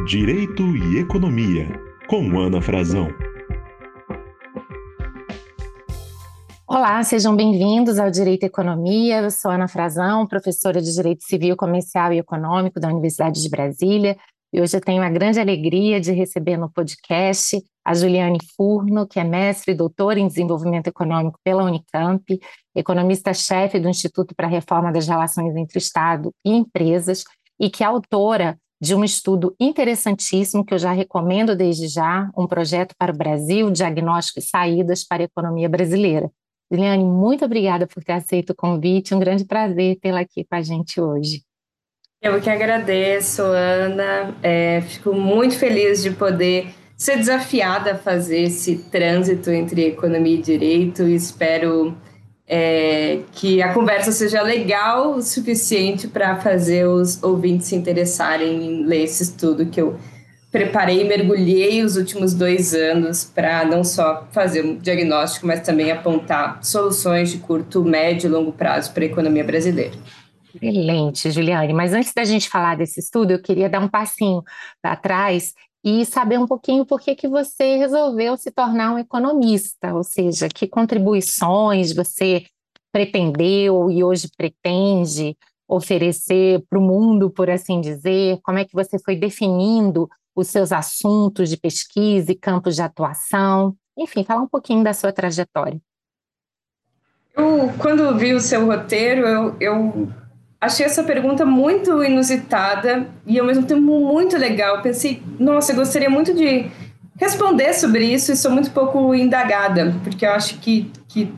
Direito e Economia, com Ana Frazão. Olá, sejam bem-vindos ao Direito e Economia. Eu sou Ana Frazão, professora de Direito Civil, Comercial e Econômico da Universidade de Brasília. E hoje eu tenho a grande alegria de receber no podcast a Juliane Furno, que é mestre e doutora em Desenvolvimento Econômico pela Unicamp, economista-chefe do Instituto para a Reforma das Relações entre Estado e Empresas, e que é autora de um estudo interessantíssimo que eu já recomendo desde já, um projeto para o Brasil, diagnóstico e saídas para a economia brasileira. Juliane, muito obrigada por ter aceito o convite, um grande prazer tê-la aqui com a gente hoje. Eu que agradeço, Ana. Fico muito feliz de poder ser desafiada a fazer esse trânsito entre economia e direito e espero que a conversa seja legal o suficiente para fazer os ouvintes se interessarem em ler esse estudo que eu preparei e mergulhei os últimos 2 anos para não só fazer um diagnóstico, mas também apontar soluções de curto, médio e longo prazo para a economia brasileira. Excelente, Juliane. Mas antes da gente falar desse estudo, eu queria dar um passinho para trás e saber um pouquinho por que você resolveu se tornar um economista, ou seja, que contribuições você pretendeu e hoje pretende oferecer para o mundo, por assim dizer, como é que você foi definindo os seus assuntos de pesquisa e campos de atuação, enfim, fala um pouquinho da sua trajetória. Quando vi o seu roteiro, eu achei essa pergunta muito inusitada e, ao mesmo tempo, muito legal. Pensei, nossa, eu gostaria muito de responder sobre isso e sou muito pouco indagada, porque eu acho que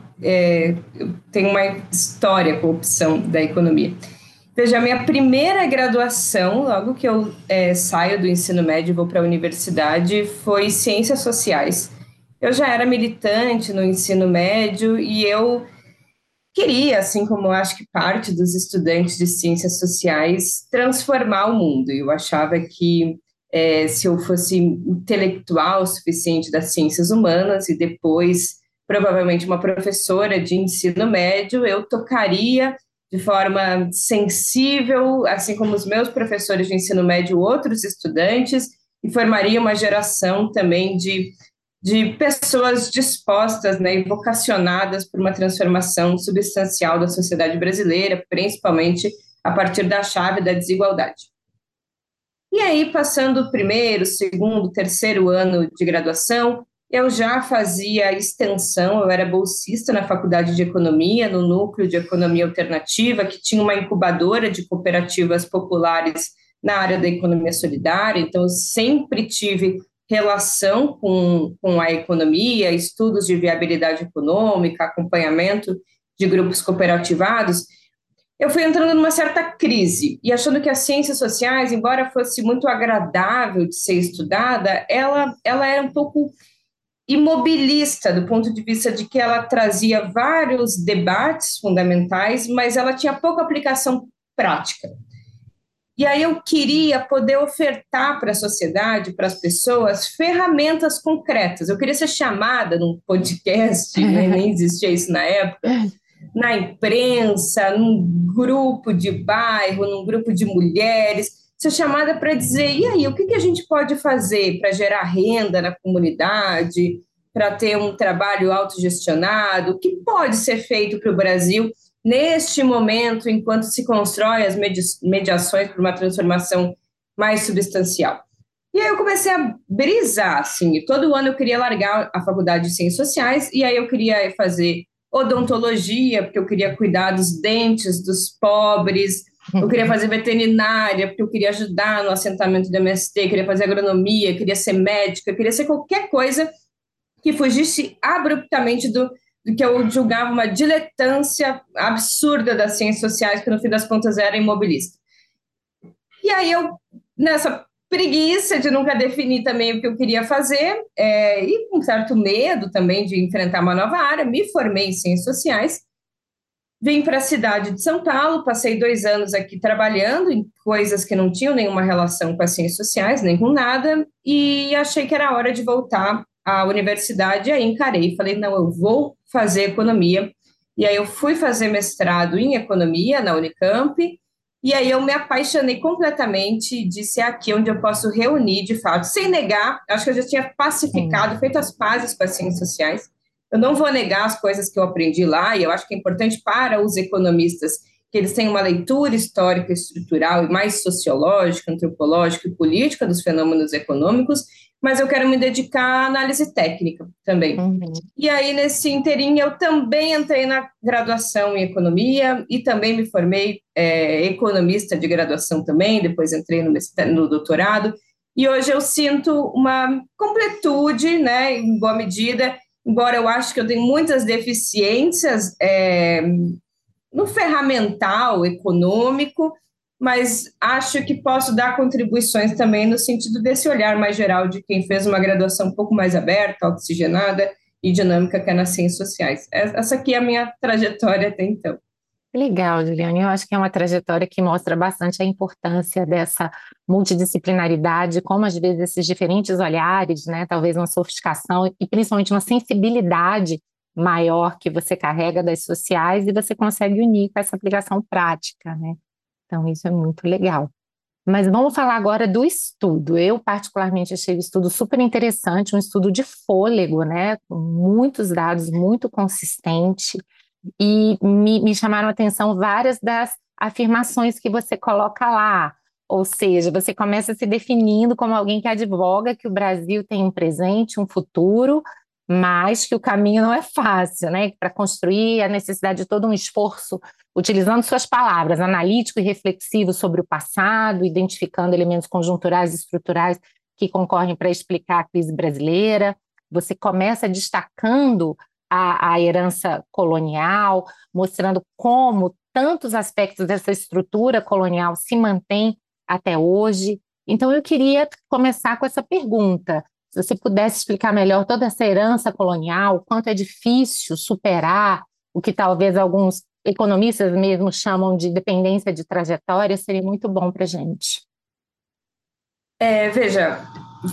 eu tenho uma história com a opção da economia. Veja, a minha primeira graduação, logo que eu saio do ensino médio e vou para a universidade, foi Ciências Sociais. Eu já era militante no ensino médio e eu queria, assim como eu acho que parte dos estudantes de ciências sociais, transformar o mundo. Eu achava que se eu fosse intelectual o suficiente das ciências humanas e depois, provavelmente, uma professora de ensino médio, eu tocaria de forma sensível, assim como os meus professores de ensino médio, outros estudantes, e formaria uma geração também de pessoas dispostas, né, e vocacionadas por uma transformação substancial da sociedade brasileira, principalmente a partir da chave da desigualdade. E aí, passando o primeiro, segundo, terceiro ano de graduação, eu já fazia extensão, eu era bolsista na Faculdade de Economia, no Núcleo de Economia Alternativa, que tinha uma incubadora de cooperativas populares na área da economia solidária, então eu sempre tive relação com a economia, estudos de viabilidade econômica, acompanhamento de grupos cooperativados. Eu fui entrando numa certa crise e achando que as ciências sociais, embora fosse muito agradável de ser estudada, ela era um pouco imobilista do ponto de vista de que ela trazia vários debates fundamentais, mas ela tinha pouca aplicação prática. E aí eu queria poder ofertar para a sociedade, para as pessoas, ferramentas concretas. Eu queria ser chamada num podcast, né? Nem existia isso na época, na imprensa, num grupo de bairro, num grupo de mulheres, ser chamada para dizer, e aí, o que a gente pode fazer para gerar renda na comunidade, para ter um trabalho autogestionado, o que pode ser feito para o Brasil neste momento, enquanto se constrói as mediações para uma transformação mais substancial. E aí eu comecei a brisar, assim, todo ano eu queria largar a faculdade de Ciências Sociais, e aí eu queria fazer odontologia, porque eu queria cuidar dos dentes dos pobres, eu queria fazer veterinária, porque eu queria ajudar no assentamento do MST, queria fazer agronomia, queria ser médica, queria ser qualquer coisa que fugisse abruptamente do que eu julgava uma diletância absurda das ciências sociais, que no fim das contas era imobilista. E aí eu, nessa preguiça de nunca definir também o que eu queria fazer, e com certo medo também de enfrentar uma nova área, me formei em ciências sociais, vim para a cidade de São Paulo, passei 2 anos aqui trabalhando em coisas que não tinham nenhuma relação com as ciências sociais, nem com nada, e achei que era hora de voltar à universidade, e aí encarei, falei, não, eu vou fazer economia, e aí eu fui fazer mestrado em economia na Unicamp, E aí eu me apaixonei completamente e disse: é aqui onde eu posso reunir, de fato, sem negar. Acho que eu já tinha Sim. pacificado, feito as pazes com as ciências sociais. Eu não vou negar as coisas que eu aprendi lá, e eu acho que é importante para os economistas que eles tenham uma leitura histórica, estrutural e mais sociológica, antropológica e política dos fenômenos econômicos, mas eu quero me dedicar à análise técnica também. Uhum. E aí, nesse interim, eu também entrei na graduação em economia e também me formei economista de graduação também, depois entrei no doutorado, e hoje eu sinto uma completude, né, em boa medida, embora eu acho que eu tenho muitas deficiências no ferramental econômico, mas acho que posso dar contribuições também no sentido desse olhar mais geral de quem fez uma graduação um pouco mais aberta, oxigenada e dinâmica, que é nas ciências sociais. Essa aqui é a minha trajetória até então. Legal, Juliane. Eu acho que é uma trajetória que mostra bastante a importância dessa multidisciplinaridade, como às vezes esses diferentes olhares, né, talvez uma sofisticação e principalmente uma sensibilidade maior que você carrega das sociais e você consegue unir com essa aplicação prática, né? Então, isso é muito legal. Mas vamos falar agora do estudo. Eu, particularmente, achei o estudo super interessante, um estudo de fôlego, né? Com muitos dados, muito consistente. E me chamaram a atenção várias das afirmações que você coloca lá. Ou seja, você começa se definindo como alguém que advoga que o Brasil tem um presente, um futuro, mas que o caminho não é fácil, né? Para construir a necessidade de todo um esforço, utilizando suas palavras, analítico e reflexivo sobre o passado, identificando elementos conjunturais e estruturais que concorrem para explicar a crise brasileira. Você começa destacando a herança colonial, mostrando como tantos aspectos dessa estrutura colonial se mantêm até hoje. Então, eu queria começar com essa pergunta. Se você pudesse explicar melhor toda essa herança colonial, quanto é difícil superar o que talvez alguns economistas mesmo chamam de dependência de trajetória, seria muito bom para a gente. Veja,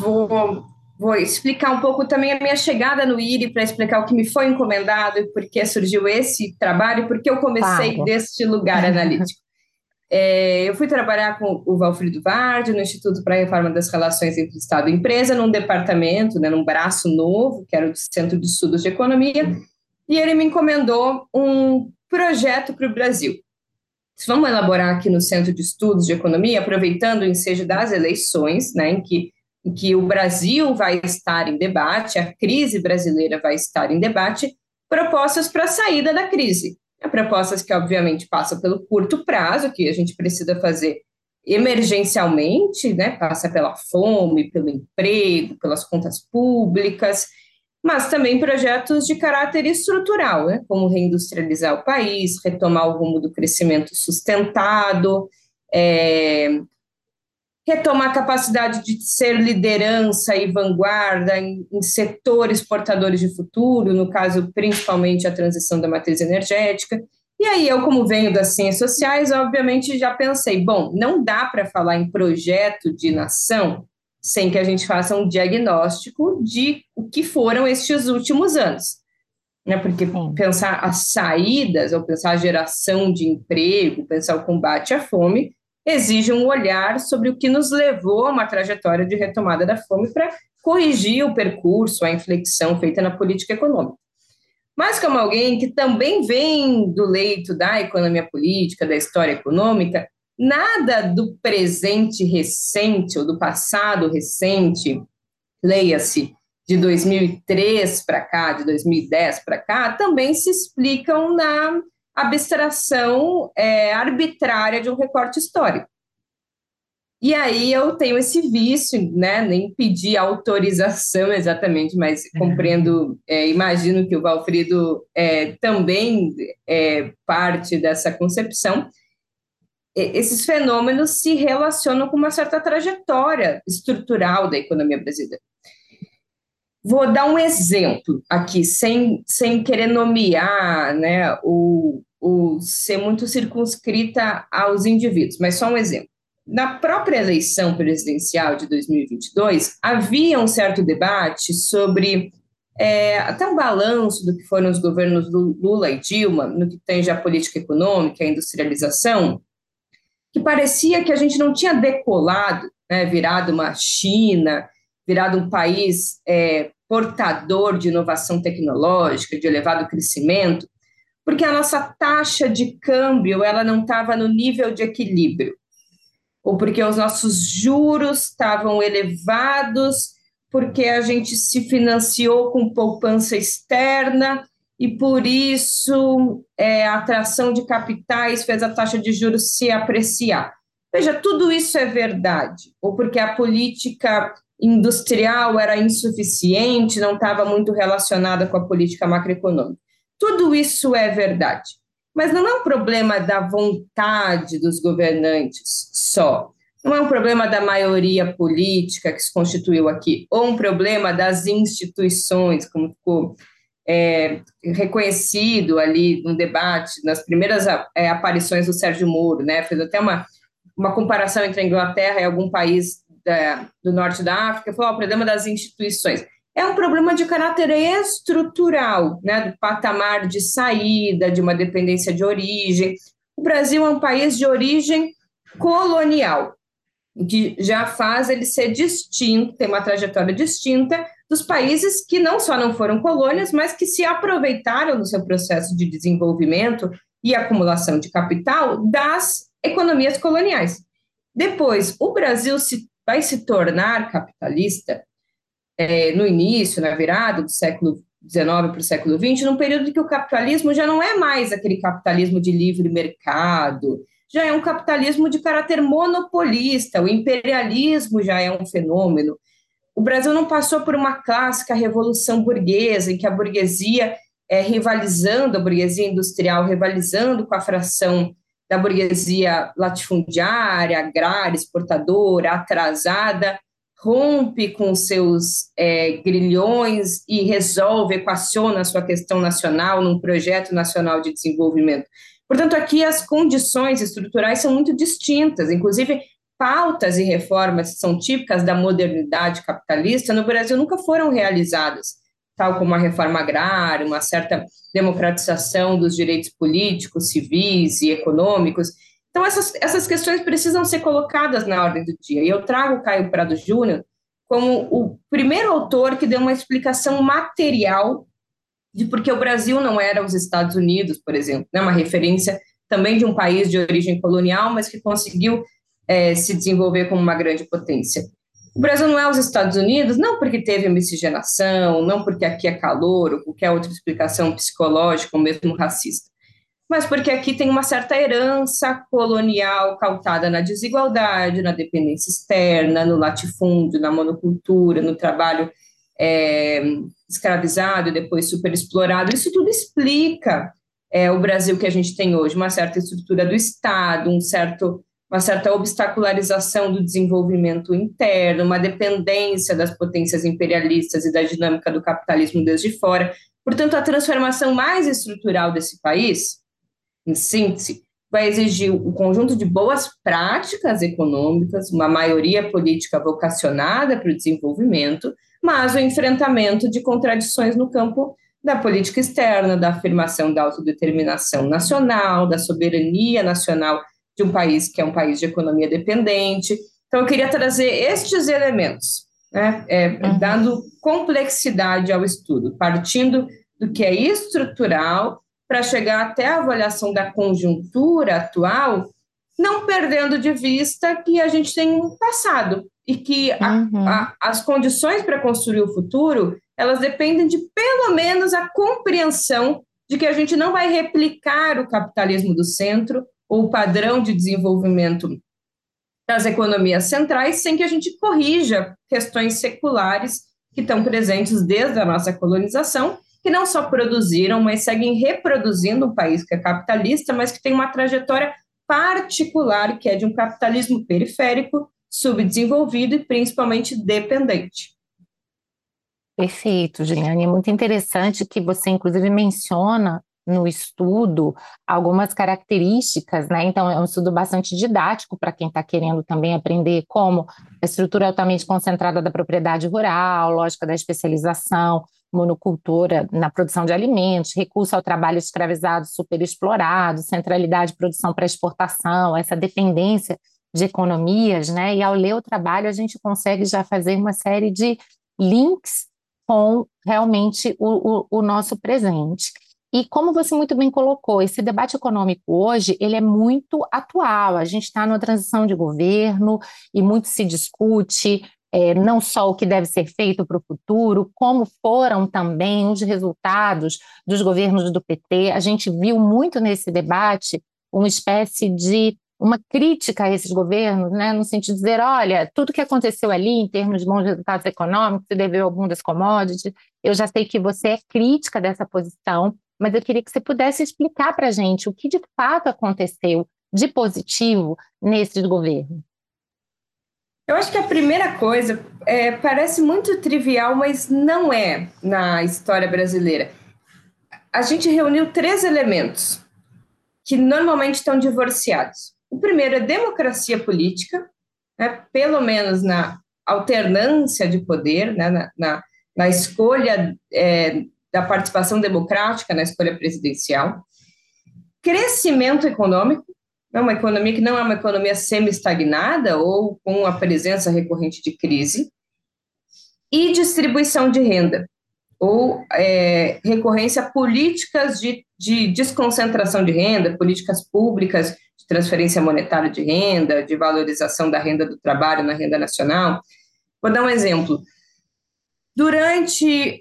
vou explicar um pouco também a minha chegada no IRI para explicar o que me foi encomendado e por que surgiu esse trabalho e por que eu comecei Claro. deste lugar analítico. Eu fui trabalhar com o Valfrido Vardi no Instituto para a Reforma das Relações entre Estado e Empresa, num departamento, né, num braço novo, que era o Centro de Estudos de Economia, e ele me encomendou um projeto para o Brasil. Vamos elaborar aqui no Centro de Estudos de Economia, aproveitando o ensejo das eleições, né, em que o Brasil vai estar em debate, a crise brasileira vai estar em debate, propostas para a saída da crise. Propostas que, obviamente, passam pelo curto prazo, que a gente precisa fazer emergencialmente, né, passa pela fome, pelo emprego, pelas contas públicas, mas também projetos de caráter estrutural, né, como reindustrializar o país, retomar o rumo do crescimento sustentado, é, retomar a capacidade de ser liderança e vanguarda em setores portadores de futuro, no caso, principalmente a transição da matriz energética. E aí, eu, como venho das ciências sociais, obviamente já pensei, bom, não dá para falar em projeto de nação sem que a gente faça um diagnóstico de o que foram estes últimos anos, né? Porque Sim. pensar as saídas, ou pensar a geração de emprego, pensar o combate à fome, exige um olhar sobre o que nos levou a uma trajetória de retomada da fome para corrigir o percurso, a inflexão feita na política econômica. Mas como alguém que também vem do leito da economia política, da história econômica, nada do presente recente ou do passado recente, leia-se, de 2003 para cá, de 2010 para cá, também se explicam na abstração arbitrária de um recorte histórico. E aí eu tenho esse vício, né? Nem pedi autorização exatamente, mas compreendo, imagino que o Valfrido também parte dessa concepção. Esses fenômenos se relacionam com uma certa trajetória estrutural da economia brasileira. Vou dar um exemplo aqui, sem querer nomear, né, ou ser muito circunscrita aos indivíduos, mas só um exemplo. Na própria eleição presidencial de 2022, havia um certo debate sobre até um balanço do que foram os governos Lula e Dilma, no que tange a política econômica, a industrialização, que parecia que a gente não tinha decolado, né, virado uma China, virado um país portador de inovação tecnológica, de elevado crescimento, porque a nossa taxa de câmbio ela não estava no nível de equilíbrio, ou porque os nossos juros estavam elevados, porque a gente se financiou com poupança externa e por isso a atração de capitais fez a taxa de juros se apreciar. Veja, tudo isso é verdade, ou porque a política industrial era insuficiente, não estava muito relacionada com a política macroeconômica. Tudo isso é verdade, mas não é um problema da vontade dos governantes só, não é um problema da maioria política que se constituiu aqui, ou um problema das instituições, como ficou reconhecido ali no debate, nas primeiras aparições do Sérgio Moro, né? Fez até uma comparação entre a Inglaterra e algum país do norte da África, foi o problema das instituições. É um problema de caráter estrutural, né? Do patamar de saída, de uma dependência de origem. O Brasil é um país de origem colonial, que já faz ele ser distinto, tem uma trajetória distinta dos países que não só não foram colônias, mas que se aproveitaram no seu processo de desenvolvimento e acumulação de capital das economias coloniais. Depois, o Brasil vai se tornar capitalista no início, na virada do século XIX para o século XX, num período em que o capitalismo já não é mais aquele capitalismo de livre mercado, já é um capitalismo de caráter monopolista, o imperialismo já é um fenômeno. O Brasil não passou por uma clássica revolução burguesa, em que a burguesia rivalizando, a burguesia industrial rivalizando com a fração da burguesia latifundiária, agrária, exportadora, atrasada, rompe com seus grilhões e resolve, equaciona a sua questão nacional num projeto nacional de desenvolvimento. Portanto, aqui as condições estruturais são muito distintas, inclusive pautas e reformas que são típicas da modernidade capitalista no Brasil nunca foram realizadas, tal como a reforma agrária, uma certa democratização dos direitos políticos, civis e econômicos. Então, essas questões precisam ser colocadas na ordem do dia. E eu trago o Caio Prado Júnior como o primeiro autor que deu uma explicação material de por que o Brasil não era os Estados Unidos, por exemplo, né? Uma referência também de um país de origem colonial, mas que conseguiu se desenvolver como uma grande potência. O Brasil não é os Estados Unidos, não porque teve miscigenação, não porque aqui é calor, ou qualquer outra explicação psicológica, ou mesmo racista, mas porque aqui tem uma certa herança colonial pautada na desigualdade, na dependência externa, no latifúndio, na monocultura, no trabalho escravizado e depois superexplorado. Isso tudo explica o Brasil que a gente tem hoje, uma certa estrutura do Estado, uma certa obstacularização do desenvolvimento interno, uma dependência das potências imperialistas e da dinâmica do capitalismo desde fora. Portanto, a transformação mais estrutural desse país, em síntese, vai exigir o conjunto de boas práticas econômicas, uma maioria política vocacionada para o desenvolvimento, mas o enfrentamento de contradições no campo da política externa, da afirmação da autodeterminação nacional, da soberania nacional de um país que é um país de economia dependente. Então, eu queria trazer estes elementos, né, dando complexidade ao estudo, partindo do que é estrutural para chegar até a avaliação da conjuntura atual, não perdendo de vista que a gente tem um passado e que as condições para construir o futuro, elas dependem de, pelo menos, a compreensão de que a gente não vai replicar o capitalismo do centro ou o padrão de desenvolvimento das economias centrais sem que a gente corrija questões seculares que estão presentes desde a nossa colonização, que não só produziram, mas seguem reproduzindo um país que é capitalista, mas que tem uma trajetória particular, que é de um capitalismo periférico, subdesenvolvido e principalmente dependente. Perfeito, Juliane. É muito interessante que você, inclusive, menciona no estudo algumas características, né? Então, é um estudo bastante didático para quem está querendo também aprender como a estrutura altamente concentrada da propriedade rural, lógica da especialização, monocultura na produção de alimentos, recurso ao trabalho escravizado superexplorado, centralidade de produção para exportação, essa dependência de economias, né? E ao ler o trabalho, a gente consegue já fazer uma série de links com realmente o nosso presente. E como você muito bem colocou, esse debate econômico hoje, ele é muito atual. A gente está numa transição de governo e muito se discute não só o que deve ser feito para o futuro, como foram também os resultados dos governos do PT. A gente viu muito nesse debate uma espécie de uma crítica a esses governos, né, no sentido de dizer, olha, tudo que aconteceu ali em termos de bons resultados econômicos se deveu ao boom das commodities. Eu já sei que você é crítica dessa posição, mas eu queria que você pudesse explicar para a gente o que de fato aconteceu de positivo nesses governos. Eu acho que a primeira coisa parece muito trivial, mas não é na história brasileira. A gente reuniu 3 elementos que normalmente estão divorciados. O primeiro é democracia política, né, pelo menos na alternância de poder, né, na escolha da participação democrática na escolha presidencial. Crescimento econômico, uma economia que não é uma economia semi-estagnada ou com a presença recorrente de crise, e distribuição de renda, ou recorrência a políticas de desconcentração de renda, políticas públicas de transferência monetária de renda, de valorização da renda do trabalho na renda nacional. Vou dar um exemplo. Durante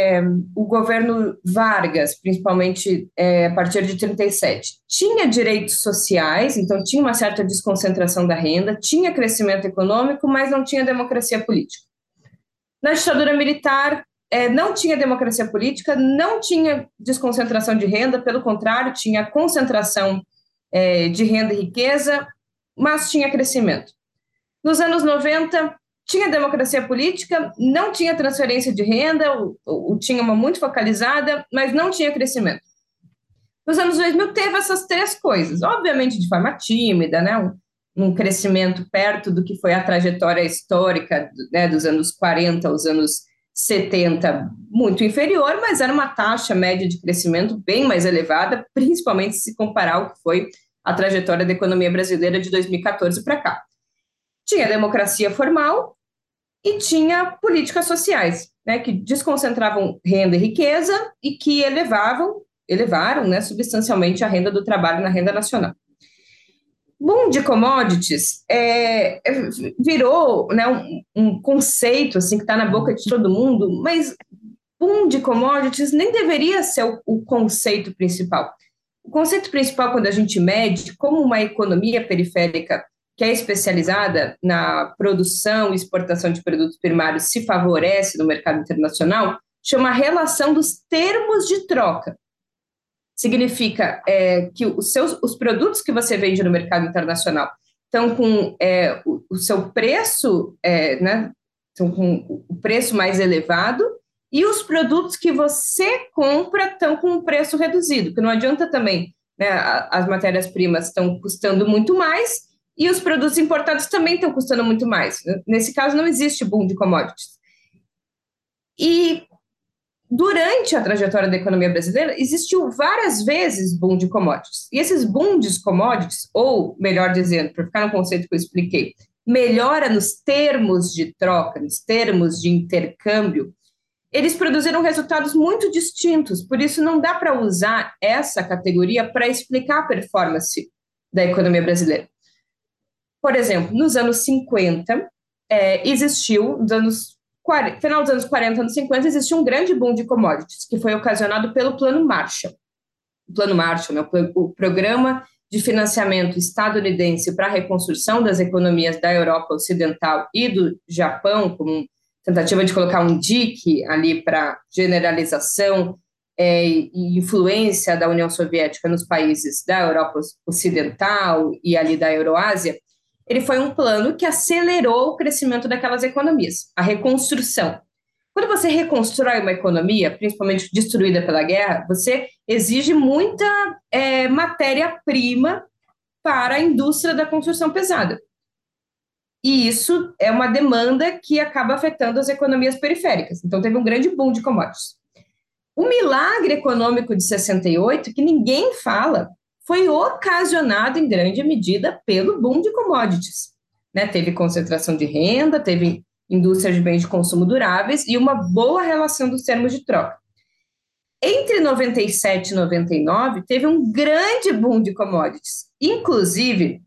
o governo Vargas, principalmente a partir de 1937, tinha direitos sociais, então tinha uma certa desconcentração da renda, tinha crescimento econômico, mas não tinha democracia política. Na ditadura militar, não tinha democracia política, não tinha desconcentração de renda, pelo contrário, tinha concentração de renda e riqueza, mas tinha crescimento. Nos anos 90, tinha democracia política, não tinha transferência de renda, tinha uma muito focalizada, mas não tinha crescimento. Nos anos 2000 teve essas 3 coisas, obviamente de forma tímida, né? Um crescimento perto do que foi a trajetória histórica, né, dos anos 40 aos anos 70, muito inferior, mas era uma taxa média de crescimento bem mais elevada, principalmente se comparar ao que foi a trajetória da economia brasileira de 2014 para cá. Tinha democracia formal e tinha políticas sociais, né, que desconcentravam renda e riqueza e que elevaram, né, substancialmente a renda do trabalho na renda nacional. Boom de commodities virou, né, um conceito assim, que está na boca de todo mundo, mas boom de commodities nem deveria ser o conceito principal. O conceito principal, quando a gente mede como uma economia periférica que é especializada na produção e exportação de produtos primários se favorece no mercado internacional, chama relação dos termos de troca. Significa que os produtos que você vende no mercado internacional estão com o seu preço, né, estão com o preço mais elevado, e os produtos que você compra estão com um preço reduzido, porque não adianta também, né, as matérias-primas estão custando muito mais, e os produtos importados também estão custando muito mais. Nesse caso, não existe boom de commodities. E durante a trajetória da economia brasileira, existiu várias vezes boom de commodities. E esses boom de commodities, ou melhor dizendo, para ficar no conceito que eu expliquei, melhora nos termos de troca, nos termos de intercâmbio, eles produziram resultados muito distintos. Por isso, não dá para usar essa categoria para explicar a performance da economia brasileira. Por exemplo, nos anos 50, existiu, final dos anos 40, anos 50, existiu um grande boom de commodities, que foi ocasionado pelo Plano Marshall. O Plano Marshall, né, o Programa de Financiamento Estadunidense para a Reconstrução das Economias da Europa Ocidental e do Japão, como tentativa de colocar um dique ali para generalização e influência da União Soviética nos países da Europa Ocidental e ali da Euroásia. Ele foi um plano que acelerou o crescimento daquelas economias, a reconstrução. Quando você reconstrói uma economia, principalmente destruída pela guerra, você exige muita matéria-prima para a indústria da construção pesada. e isso é uma demanda que acaba afetando as economias periféricas. Então, teve um grande boom de commodities. O milagre econômico de 68, que ninguém fala, foi ocasionado em grande medida pelo boom de commodities. Né? Teve concentração de renda, teve indústria de bens de consumo duráveis e uma boa relação dos termos de troca. Entre 97 e 99, teve um grande boom de commodities. Inclusive,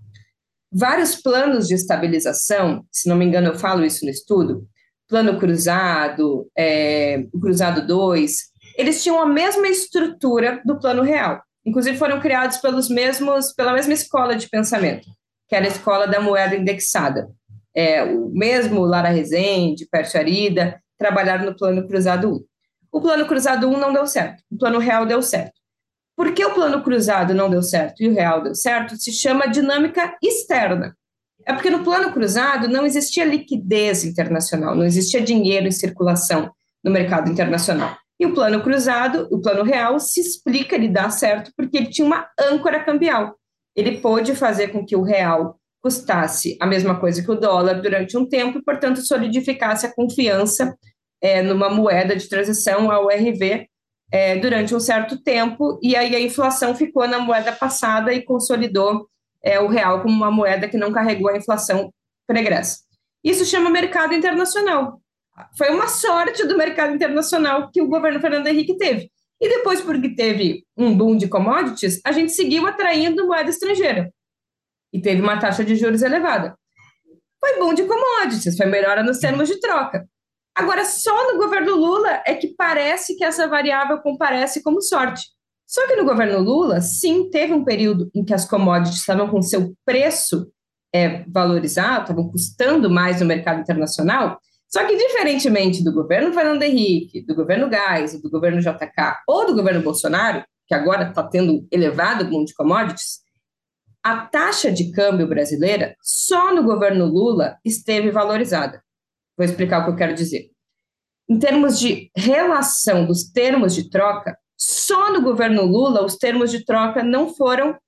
vários planos de estabilização, se não me engano, eu falo isso no estudo, plano cruzado, o cruzado 2, eles tinham a mesma estrutura do plano real. Inclusive, foram criados pela mesma escola de pensamento, que era a escola da moeda indexada. O mesmo Lara Rezende, Pércio Arida, trabalharam no plano cruzado 1. O plano cruzado 1 não deu certo, o plano real deu certo. Por que o plano cruzado não deu certo e o real deu certo? Se chama dinâmica externa. É porque no plano cruzado não existia liquidez internacional, não existia dinheiro em circulação no mercado internacional. E o plano cruzado, o plano real, se explica, ele dá certo, porque ele tinha uma âncora cambial. Ele pôde fazer com que o real custasse a mesma coisa que o dólar durante um tempo e, portanto, solidificasse a confiança numa moeda de transição, a URV, durante um certo tempo, e aí a inflação ficou na moeda passada e consolidou o real como uma moeda que não carregou a inflação pregressa. Isso chama mercado internacional. Foi uma sorte do mercado internacional que o governo Fernando Henrique teve. E depois, porque teve um boom de commodities, a gente seguiu atraindo moeda estrangeira. E teve uma taxa de juros elevada. Foi boom de commodities, foi melhora nos termos de troca. Agora, só no governo Lula é que parece que essa variável comparece como sorte. Só que no governo Lula, sim, teve um período em que as commodities estavam com seu preço valorizado, estavam custando mais no mercado internacional. Só que, diferentemente do governo Fernando Henrique, do governo Geisel, do governo JK ou do governo Bolsonaro, que agora está tendo elevado boom de commodities, a taxa de câmbio brasileira, só no governo Lula, esteve valorizada. Vou explicar o que eu quero dizer. Em termos de relação dos termos de troca, só no governo Lula os termos de troca não foram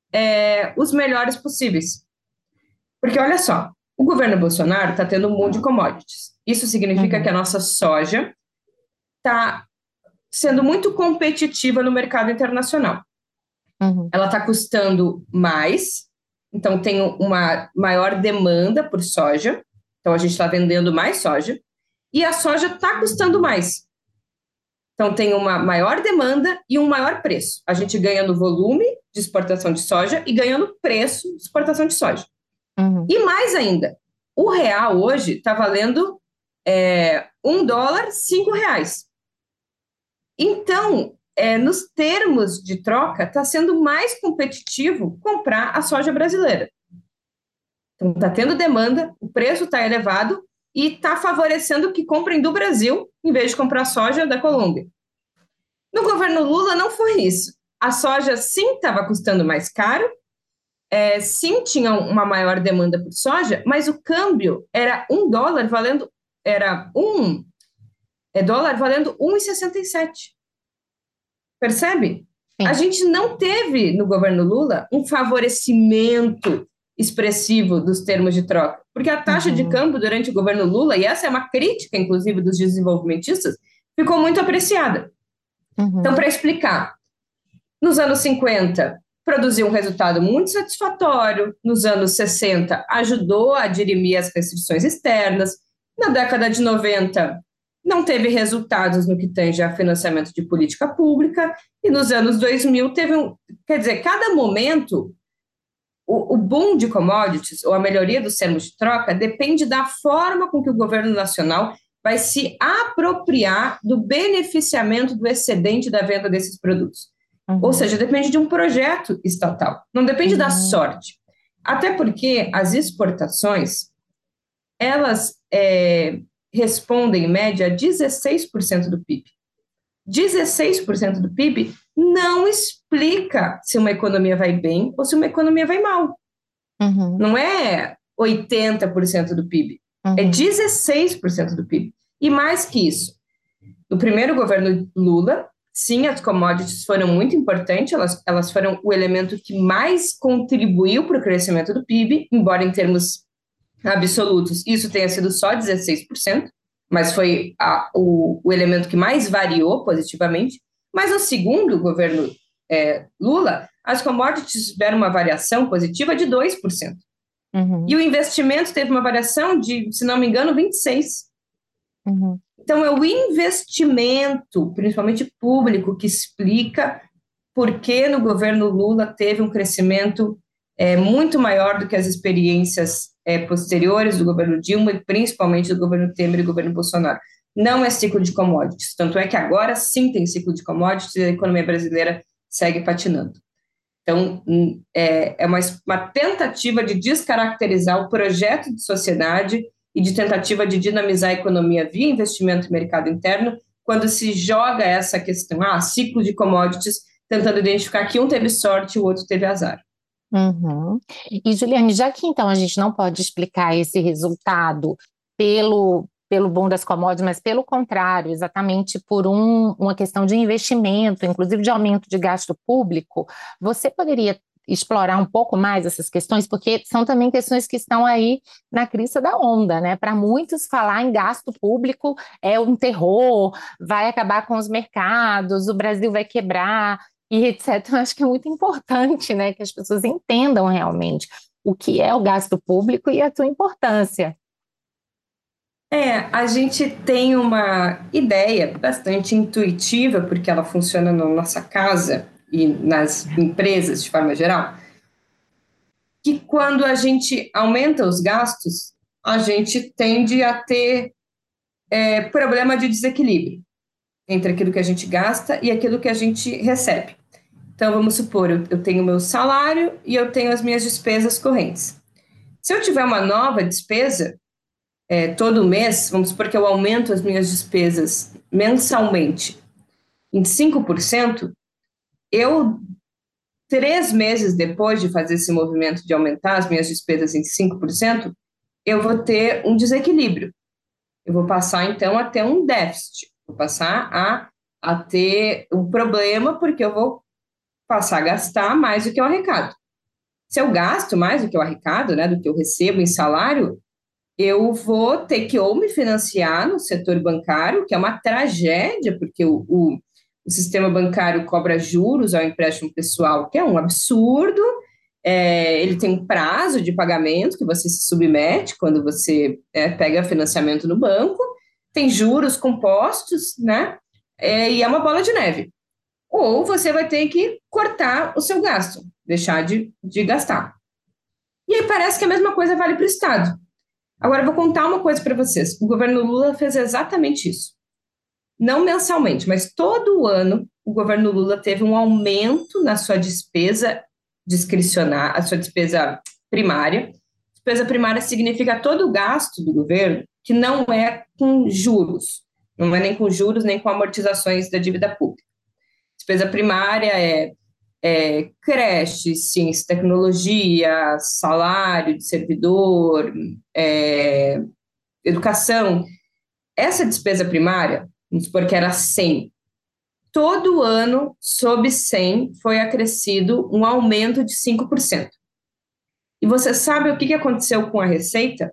os melhores possíveis. Porque, olha só, o governo Bolsonaro está tendo um boom de commodities. Isso significa que a nossa soja está sendo muito competitiva no mercado internacional. Ela está custando mais, então tem uma maior demanda por soja. Então, a gente está vendendo mais soja e a soja está custando mais. Então, tem uma maior demanda e um maior preço. A gente ganha no volume de exportação de soja e ganha no preço de exportação de soja. E mais ainda, o real hoje está valendo $1, R$5. Então, nos termos de troca, está sendo mais competitivo comprar a soja brasileira. Então, está tendo demanda, o preço está elevado e está favorecendo que comprem do Brasil, em vez de comprar soja da Colômbia. No governo Lula, não foi isso. A soja, sim, estava custando mais caro, sim, tinha uma maior demanda por soja, mas o câmbio era $1 valendo, dólar valendo 1,67. Percebe? Sim. A gente não teve, no governo Lula, um favorecimento expressivo dos termos de troca, porque a taxa de câmbio durante o governo Lula, e essa é uma crítica, inclusive, dos desenvolvimentistas, ficou muito apreciada. Então, para explicar, nos anos 50, produziu um resultado muito satisfatório, nos anos 60, ajudou a dirimir as restrições externas, na década de 90, não teve resultados no que tange a financiamento de política pública, e nos anos 2000 teve quer dizer, cada momento, o boom de commodities, ou a melhoria dos termos de troca, depende da forma com que o governo nacional vai se apropriar do beneficiamento do excedente da venda desses produtos. Ou seja, depende de um projeto estatal, não depende da sorte. Até porque as exportações, elas respondem, em média, a 16% do PIB. 16% do PIB não explica se uma economia vai bem ou se uma economia vai mal. Não é 80% do PIB, é 16% do PIB. E mais que isso, no primeiro governo Lula, sim, as commodities foram muito importantes, elas foram o elemento que mais contribuiu para o crescimento do PIB, embora em termos absolutos, isso tenha sido só 16%, mas foi o elemento que mais variou positivamente. Mas no segundo governo Lula, as commodities tiveram uma variação positiva de 2%. E o investimento teve uma variação de, se não me engano, 26%. Então, é o investimento, principalmente público, que explica por que no governo Lula teve um crescimento muito maior do que as experiências posteriores do governo Dilma e principalmente do governo Temer e do governo Bolsonaro. Não é ciclo de commodities, tanto é que agora sim tem ciclo de commodities e a economia brasileira segue patinando. Então, é uma tentativa de descaracterizar o projeto de sociedade e de tentativa de dinamizar a economia via investimento e mercado interno, quando se joga essa questão, ciclo de commodities, tentando identificar que um teve sorte e o outro teve azar. E, Juliane, já que então a gente não pode explicar esse resultado pelo boom das commodities, mas pelo contrário, exatamente por uma questão de investimento, inclusive de aumento de gasto público, você poderia explorar um pouco mais essas questões, porque são também questões que estão aí na crista da onda, né? Para muitos, falar em gasto público é um terror, vai acabar com os mercados, o Brasil vai quebrar, e etc. Eu acho que é muito importante, né, que as pessoas entendam realmente o que é o gasto público e a sua importância. A gente tem uma ideia bastante intuitiva, porque ela funciona na nossa casa e nas empresas de forma geral, que quando a gente aumenta os gastos, a gente tende a ter problema de desequilíbrio entre aquilo que a gente gasta e aquilo que a gente recebe. Então, vamos supor, eu tenho meu salário e eu tenho as minhas despesas correntes. Se eu tiver uma nova despesa, todo mês, vamos supor que eu aumento as minhas despesas mensalmente em 5%, 3 meses depois de fazer esse movimento de aumentar as minhas despesas em 5%, eu vou ter um desequilíbrio. Eu vou passar, então, a ter um déficit. Vou passar a ter um problema, porque eu vou passar a gastar mais do que eu arrecado. Se eu gasto mais do que eu arrecado, né, do que eu recebo em salário, eu vou ter que ou me financiar no setor bancário, que é uma tragédia, porque o sistema bancário cobra juros ao empréstimo pessoal, que é um absurdo. Ele tem um prazo de pagamento que você se submete quando você pega financiamento no banco, tem juros compostos, né? E é uma bola de neve. Ou você vai ter que cortar o seu gasto, deixar de gastar. E aí parece que a mesma coisa vale para o Estado. Agora, eu vou contar uma coisa para vocês. O governo Lula fez exatamente isso. Não mensalmente, mas todo ano o governo Lula teve um aumento na sua despesa discricionária, a sua despesa primária. Despesa primária significa todo o gasto do governo que não é com juros, não é nem com juros, nem com amortizações da dívida pública. Despesa primária é creche, ciência e tecnologia, salário de servidor, educação. Essa despesa primária, vamos supor que era 100. Todo ano, sob 100, foi acrescido um aumento de 5%. E você sabe o que aconteceu com a receita?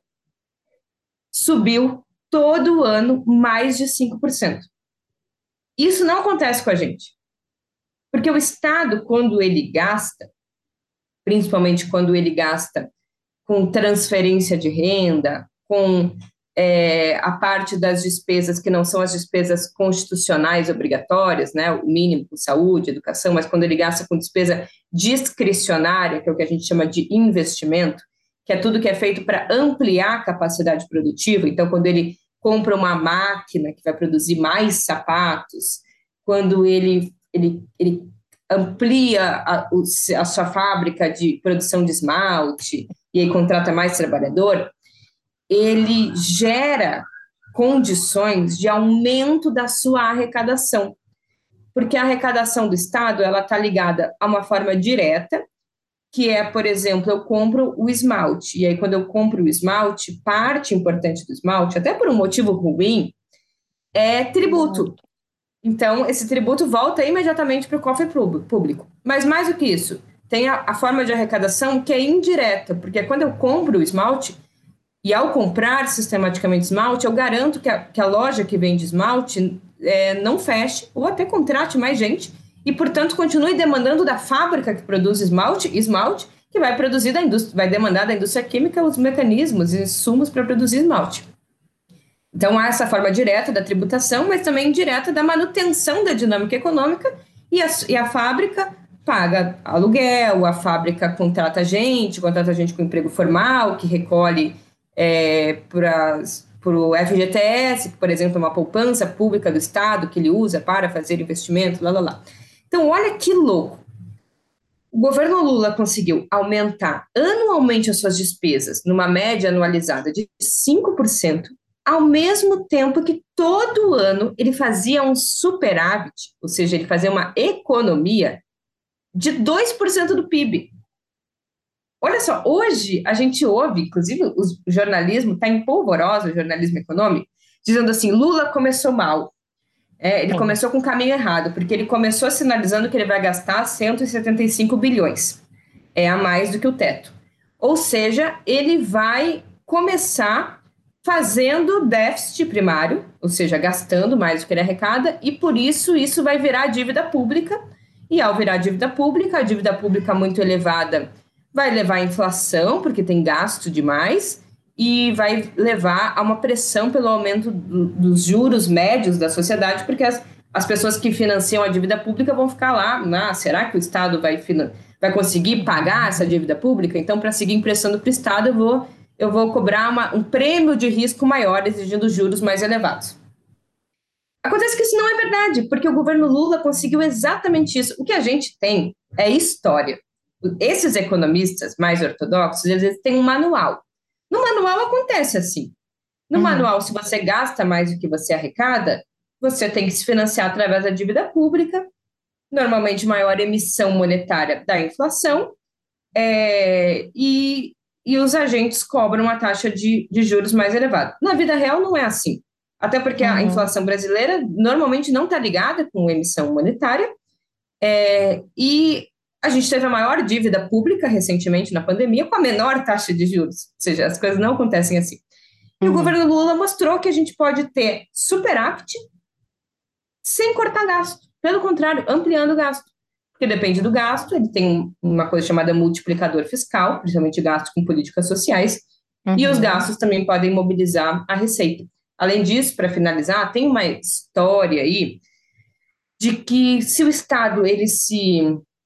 Subiu todo ano mais de 5%. Isso não acontece com a gente. Porque o Estado, quando ele gasta, principalmente quando ele gasta com transferência de renda, com a parte das despesas que não são as despesas constitucionais obrigatórias, né, o mínimo com saúde, educação, mas quando ele gasta com despesa discricionária, que é o que a gente chama de investimento, que é tudo que é feito para ampliar a capacidade produtiva. Então, quando ele compra uma máquina que vai produzir mais sapatos, quando ele amplia a sua fábrica de produção de esmalte e aí contrata mais trabalhador, ele gera condições de aumento da sua arrecadação. Porque a arrecadação do Estado ela está ligada a uma forma direta, que é, por exemplo, eu compro o esmalte, e aí quando eu compro o esmalte, parte importante do esmalte, até por um motivo ruim, é tributo. Então, esse tributo volta imediatamente para o cofre público. Mas mais do que isso, tem a forma de arrecadação que é indireta, porque quando eu compro o esmalte, E ao comprar sistematicamente esmalte, eu garanto que a loja que vende esmalte não feche ou até contrate mais gente e, portanto, continue demandando da fábrica que produz esmalte, que vai produzir da indústria, vai demandar da indústria química os mecanismos e insumos para produzir esmalte. Então, há essa forma direta da tributação, mas também indireta da manutenção da dinâmica econômica e a fábrica paga aluguel, a fábrica contrata gente com emprego formal, que recolhe para o FGTS, que, por exemplo, é uma poupança pública do Estado que ele usa para fazer investimento, lá, lá, lá. Então, olha que louco. O governo Lula conseguiu aumentar anualmente as suas despesas, numa média anualizada de 5%, ao mesmo tempo que todo ano ele fazia um superávit, ou seja, ele fazia uma economia de 2% do PIB. Olha só, hoje a gente ouve, inclusive o jornalismo está em polvorosa, o jornalismo econômico, dizendo assim, Lula começou mal. Ele começou com o caminho errado, porque ele começou sinalizando que ele vai gastar 175 bilhões, a mais do que o teto. Ou seja, ele vai começar fazendo déficit primário, ou seja, gastando mais do que ele arrecada, e por isso vai virar dívida pública, e ao virar dívida pública, a dívida pública muito elevada vai levar à inflação, porque tem gasto demais, e vai levar a uma pressão pelo aumento dos juros médios da sociedade, porque as pessoas que financiam a dívida pública vão ficar lá, será que o Estado vai conseguir pagar essa dívida pública? Então, para seguir emprestando para o Estado, eu vou cobrar um prêmio de risco maior, exigindo juros mais elevados. Acontece que isso não é verdade, porque o governo Lula conseguiu exatamente isso. O que a gente tem é história. Esses economistas mais ortodoxos, eles têm um manual. No manual acontece assim. No manual, se você gasta mais do que você arrecada, você tem que se financiar através da dívida pública, normalmente maior emissão monetária da inflação, e os agentes cobram uma taxa de juros mais elevada. Na vida real não é assim. Até porque a inflação brasileira normalmente não está ligada com emissão monetária, e a gente teve a maior dívida pública recentemente na pandemia com a menor taxa de juros, ou seja, as coisas não acontecem assim. E o governo Lula mostrou que a gente pode ter superávit sem cortar gasto, pelo contrário, ampliando o gasto, porque depende do gasto, ele tem uma coisa chamada multiplicador fiscal, principalmente gasto com políticas sociais, e os gastos também podem mobilizar a receita. Além disso, para finalizar, tem uma história aí de que se o Estado ele se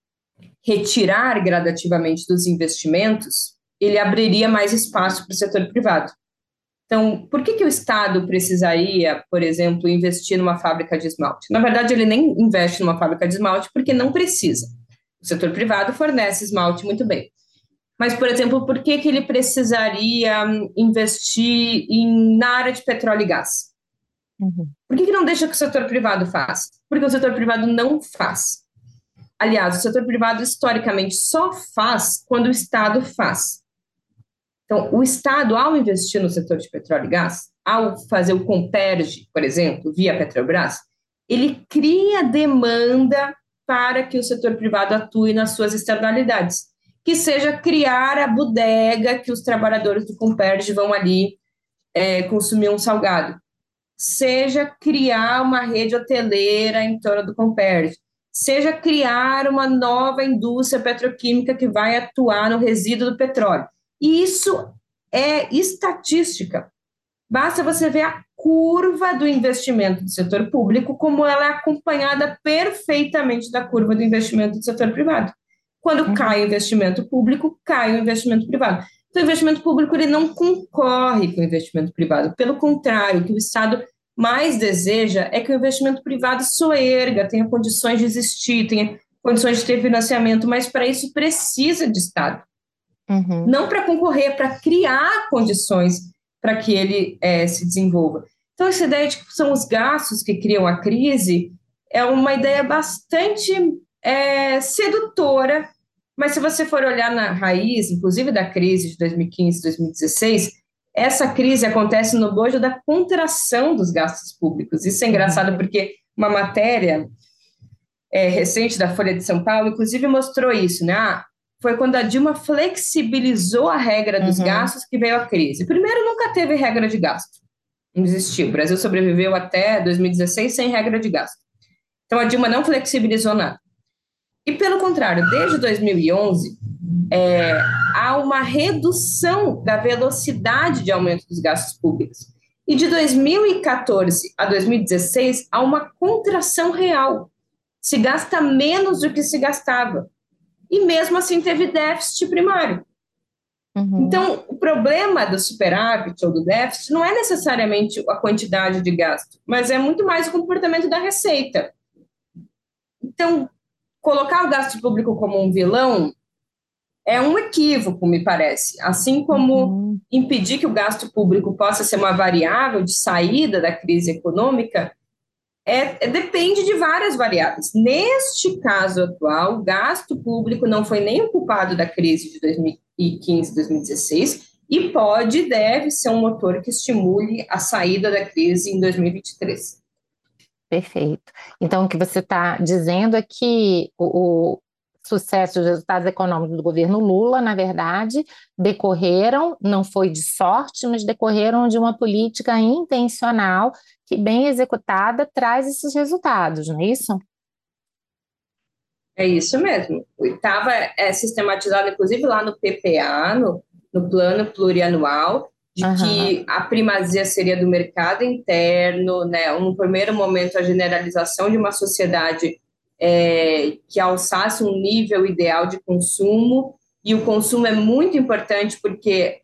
retirar gradativamente dos investimentos, ele abriria mais espaço para o setor privado. Então, por que o Estado precisaria, por exemplo, investir numa fábrica de esmalte? Na verdade, ele nem investe numa fábrica de esmalte porque não precisa. O setor privado fornece esmalte muito bem. Mas, por exemplo, por que ele precisaria investir na área de petróleo e gás? Por que não deixa que o setor privado faça? Porque o setor privado não faz. Aliás, o setor privado, historicamente, só faz quando o Estado faz. Então, o Estado, ao investir no setor de petróleo e gás, ao fazer o Comperj, por exemplo, via Petrobras, ele cria demanda para que o setor privado atue nas suas externalidades, que seja criar a bodega que os trabalhadores do Comperj vão ali consumir um salgado, seja criar uma rede hoteleira em torno do Comperj, seja criar uma nova indústria petroquímica que vai atuar no resíduo do petróleo. E isso é estatística. Basta você ver a curva do investimento do setor público, como ela é acompanhada perfeitamente da curva do investimento do setor privado. Quando cai o investimento público, cai o investimento privado. Então, o investimento público ele não concorre com o investimento privado. Pelo contrário, o que o Estado mais deseja é que o investimento privado soerga, tenha condições de existir, tenha condições de ter financiamento, mas para isso precisa de Estado. Não para concorrer, para criar condições para que ele se desenvolva. Então, essa ideia de que são os gastos que criam a crise é uma ideia bastante sedutora, mas se você for olhar na raiz, inclusive da crise de 2015, 2016, essa crise acontece no bojo da contração dos gastos públicos. Isso é engraçado porque uma matéria recente da Folha de São Paulo, inclusive, mostrou isso, né? foi quando a Dilma flexibilizou a regra dos Uhum, gastos que veio a crise. Primeiro, nunca teve regra de gasto. Não existiu. O Brasil sobreviveu até 2016 sem regra de gasto. Então, a Dilma não flexibilizou nada. E, pelo contrário, desde 2011, há uma redução da velocidade de aumento dos gastos públicos. E de 2014 a 2016, há uma contração real. Se gasta menos do que se gastava. E mesmo assim teve déficit primário. uhum, Então, o problema do superávit ou do déficit não é necessariamente a quantidade de gasto, mas é muito mais o comportamento da receita. Então, colocar o gasto público como um vilão é um equívoco, me parece. Assim como uhum. impedir que o gasto público possa ser uma variável de saída da crise econômica depende de várias variáveis. Neste caso atual, o gasto público não foi nem o culpado da crise de 2015, 2016, e pode e deve ser um motor que estimule a saída da crise em 2023. Perfeito. Então, o que você está dizendo é que o sucesso, os resultados econômicos do governo Lula, na verdade, decorreram, não foi de sorte, mas decorreram de uma política intencional que, bem executada, traz esses resultados, não é isso? É isso mesmo. Estava sistematizado, inclusive, lá no PPA, no Plano Plurianual, de Aham, que a primazia seria do mercado interno, né? Um primeiro momento, a generalização de uma sociedade que alçasse um nível ideal de consumo, e o consumo é muito importante porque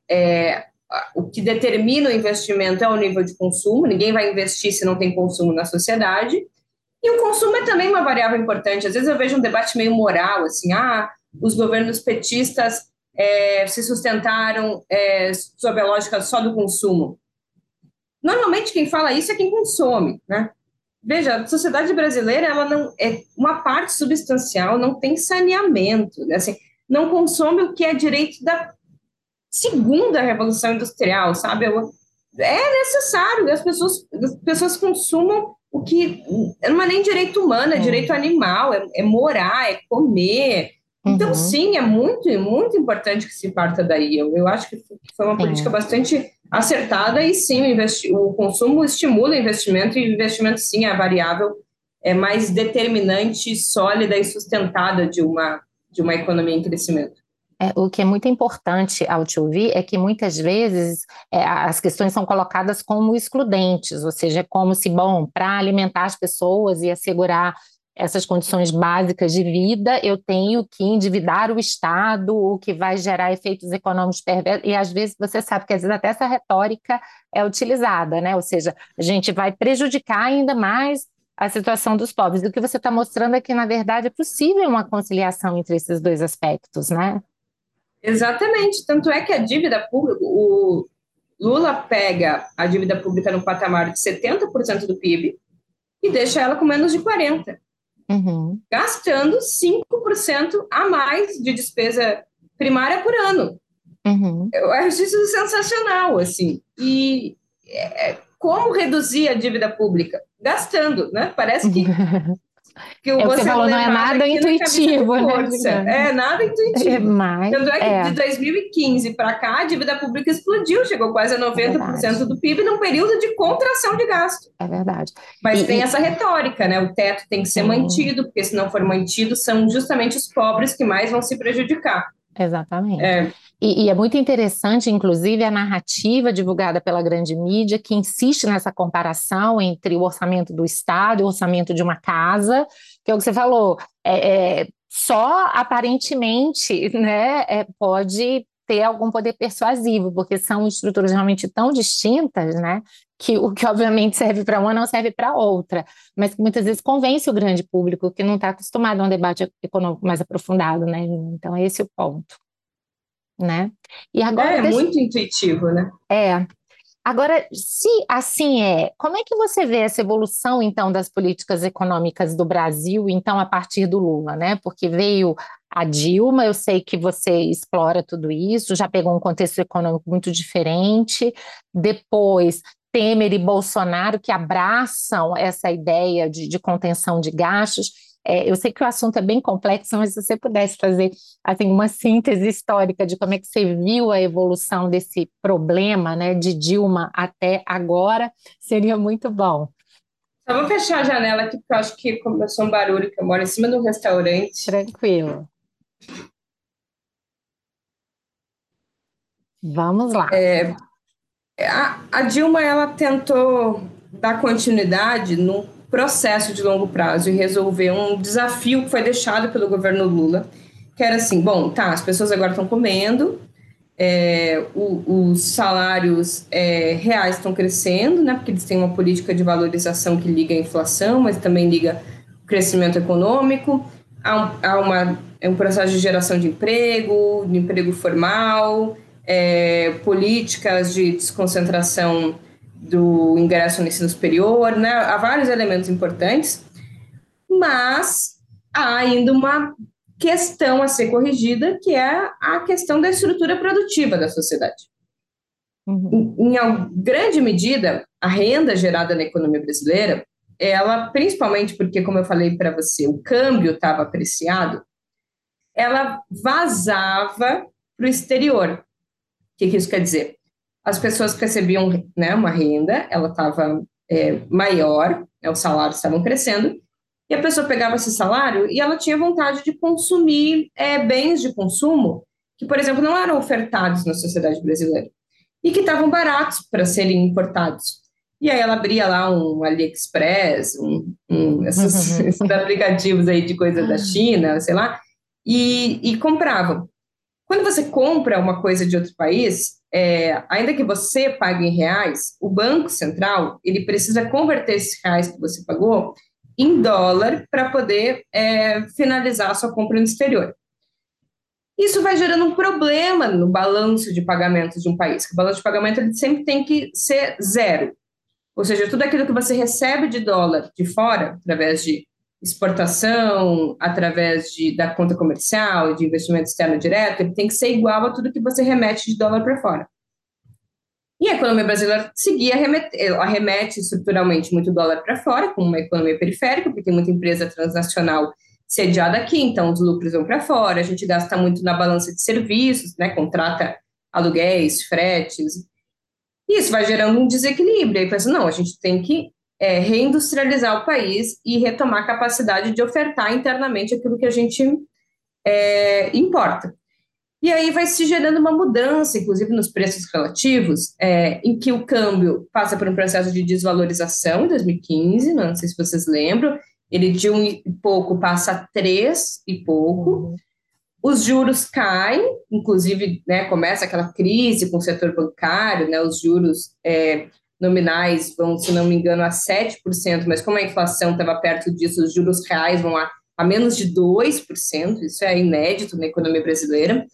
o que determina o investimento é o nível de consumo, ninguém vai investir se não tem consumo na sociedade. E o consumo é também uma variável importante. Às vezes eu vejo um debate meio moral, assim, os governos petistas se sustentaram sob a lógica só do consumo. Normalmente quem fala isso é quem consome, né? Veja, a sociedade brasileira, ela não é uma parte substancial, não tem saneamento, né? Assim, não consome o que é direito da segunda revolução industrial, sabe? É necessário que as pessoas consumam o que não é nem direito humano, é sim. direito animal, é morar, é comer. Então, Uhum, sim, é muito, muito importante que se parta daí. Eu acho que foi uma política sim. bastante acertada e, sim, o consumo estimula o investimento e o investimento, sim, é a variável mais determinante, sólida e sustentada de uma economia em crescimento. O que é muito importante ao te ouvir é que muitas vezes as questões são colocadas como excludentes, ou seja, é como se, bom, para alimentar as pessoas e assegurar essas condições básicas de vida, eu tenho que endividar o Estado, o que vai gerar efeitos econômicos perversos, e às vezes você sabe que às vezes até essa retórica é utilizada, né? Ou seja, a gente vai prejudicar ainda mais a situação dos pobres. E o que você está mostrando é que, na verdade, é possível uma conciliação entre esses dois aspectos, né? Exatamente. Tanto é que a dívida pública, o Lula pega a dívida pública no patamar de 70% do PIB e deixa ela com menos de 40%, Uhum, gastando 5% a mais de despesa primária por ano. uhum. Eu acho isso sensacional, assim. E como reduzir a dívida pública? Gastando, né? Parece que eu É o que vou você ser falou, não é levada nada aqui na camisa de intuitivo, né, força. digamos. É nada É intuitivo. mais, Tanto é que de 2015 para cá, a dívida pública explodiu, chegou quase a é verdade, 90% do PIB num período de contração de gasto. é verdade. Mas tem E, essa retórica, né? O teto tem que ser sim, mantido, porque se não for mantido, são justamente os pobres que mais vão se prejudicar. exatamente. E é muito interessante, inclusive, a narrativa divulgada pela grande mídia, que insiste nessa comparação entre o orçamento do Estado e o orçamento de uma casa, que é o que você falou, só aparentemente, né, pode ter algum poder persuasivo, porque são estruturas realmente tão distintas, né, que o que obviamente serve para uma não serve para outra, mas que muitas vezes convence o grande público que não está acostumado a um debate econômico mais aprofundado, né? Então, esse é o ponto, né? E agora, É muito intuitivo, né? é, agora, se assim como é que você vê essa evolução, então, das políticas econômicas do Brasil, então, a partir do Lula, né? Porque veio a Dilma, eu sei que você explora tudo isso, já pegou um contexto econômico muito diferente, depois Temer e Bolsonaro que abraçam essa ideia de contenção de gastos. Eu sei que o assunto é bem complexo, mas se você pudesse fazer assim, uma síntese histórica de como é que você viu a evolução desse problema, né, de Dilma até agora, seria muito bom. Só vou fechar a janela aqui, porque eu acho que começou um barulho, que eu moro em cima de um restaurante. Tranquilo. Vamos lá. A Dilma, ela tentou dar continuidade num processo de longo prazo e resolver um desafio que foi deixado pelo governo Lula, que era assim, bom, tá, as pessoas agora estão comendo, os salários reais estão crescendo, né, porque eles têm uma política de valorização que liga a inflação, mas também liga o crescimento econômico, é um processo de geração de emprego formal, políticas de desconcentração do ingresso no ensino superior, né, há vários elementos importantes, mas há ainda uma questão a ser corrigida, que é a questão da estrutura produtiva da sociedade. Uhum. Em grande medida, a renda gerada na economia brasileira, ela, principalmente porque, como eu falei para você, o câmbio estava apreciado, ela vazava para o exterior. O que isso quer dizer? As pessoas recebiam, né, uma renda, ela estava maior, os salários estavam crescendo, e a pessoa pegava esse salário e ela tinha vontade de consumir bens de consumo que, por exemplo, não eram ofertados na sociedade brasileira e que estavam baratos para serem importados. E aí ela abria lá um AliExpress, esses aplicativos aí de coisa da China, sei lá, e compravam. Quando você compra uma coisa de outro país, ainda que você pague em reais, o Banco Central ele precisa converter esses reais que você pagou em dólar para poder finalizar a sua compra no exterior. Isso vai gerando um problema no balanço de pagamentos de um país, que o balanço de pagamento ele sempre tem que ser zero. Ou seja, tudo aquilo que você recebe de dólar de fora, através de exportação, da conta comercial, de investimento externo direto, ele tem que ser igual a tudo que você remete de dólar para fora. E a economia brasileira ela remete estruturalmente muito dólar para fora, como uma economia periférica, porque tem muita empresa transnacional sediada aqui, então os lucros vão para fora, a gente gasta muito na balança de serviços, né, contrata aluguéis, fretes, e isso vai gerando um desequilíbrio. Aí pensa, não, a gente tem que reindustrializar o país e retomar a capacidade de ofertar internamente aquilo que a gente importa. E aí vai se gerando uma mudança, inclusive nos preços relativos, em que o câmbio passa por um processo de desvalorização em 2015, não sei se vocês lembram, ele de 1 e pouco passa a 3 e pouco, os juros caem, inclusive, né, começa aquela crise com o setor bancário, né, os juros nominais vão, se não me engano, a 7%, mas como a inflação estava perto disso, os juros reais vão a menos de 2%, isso é inédito na economia brasileira.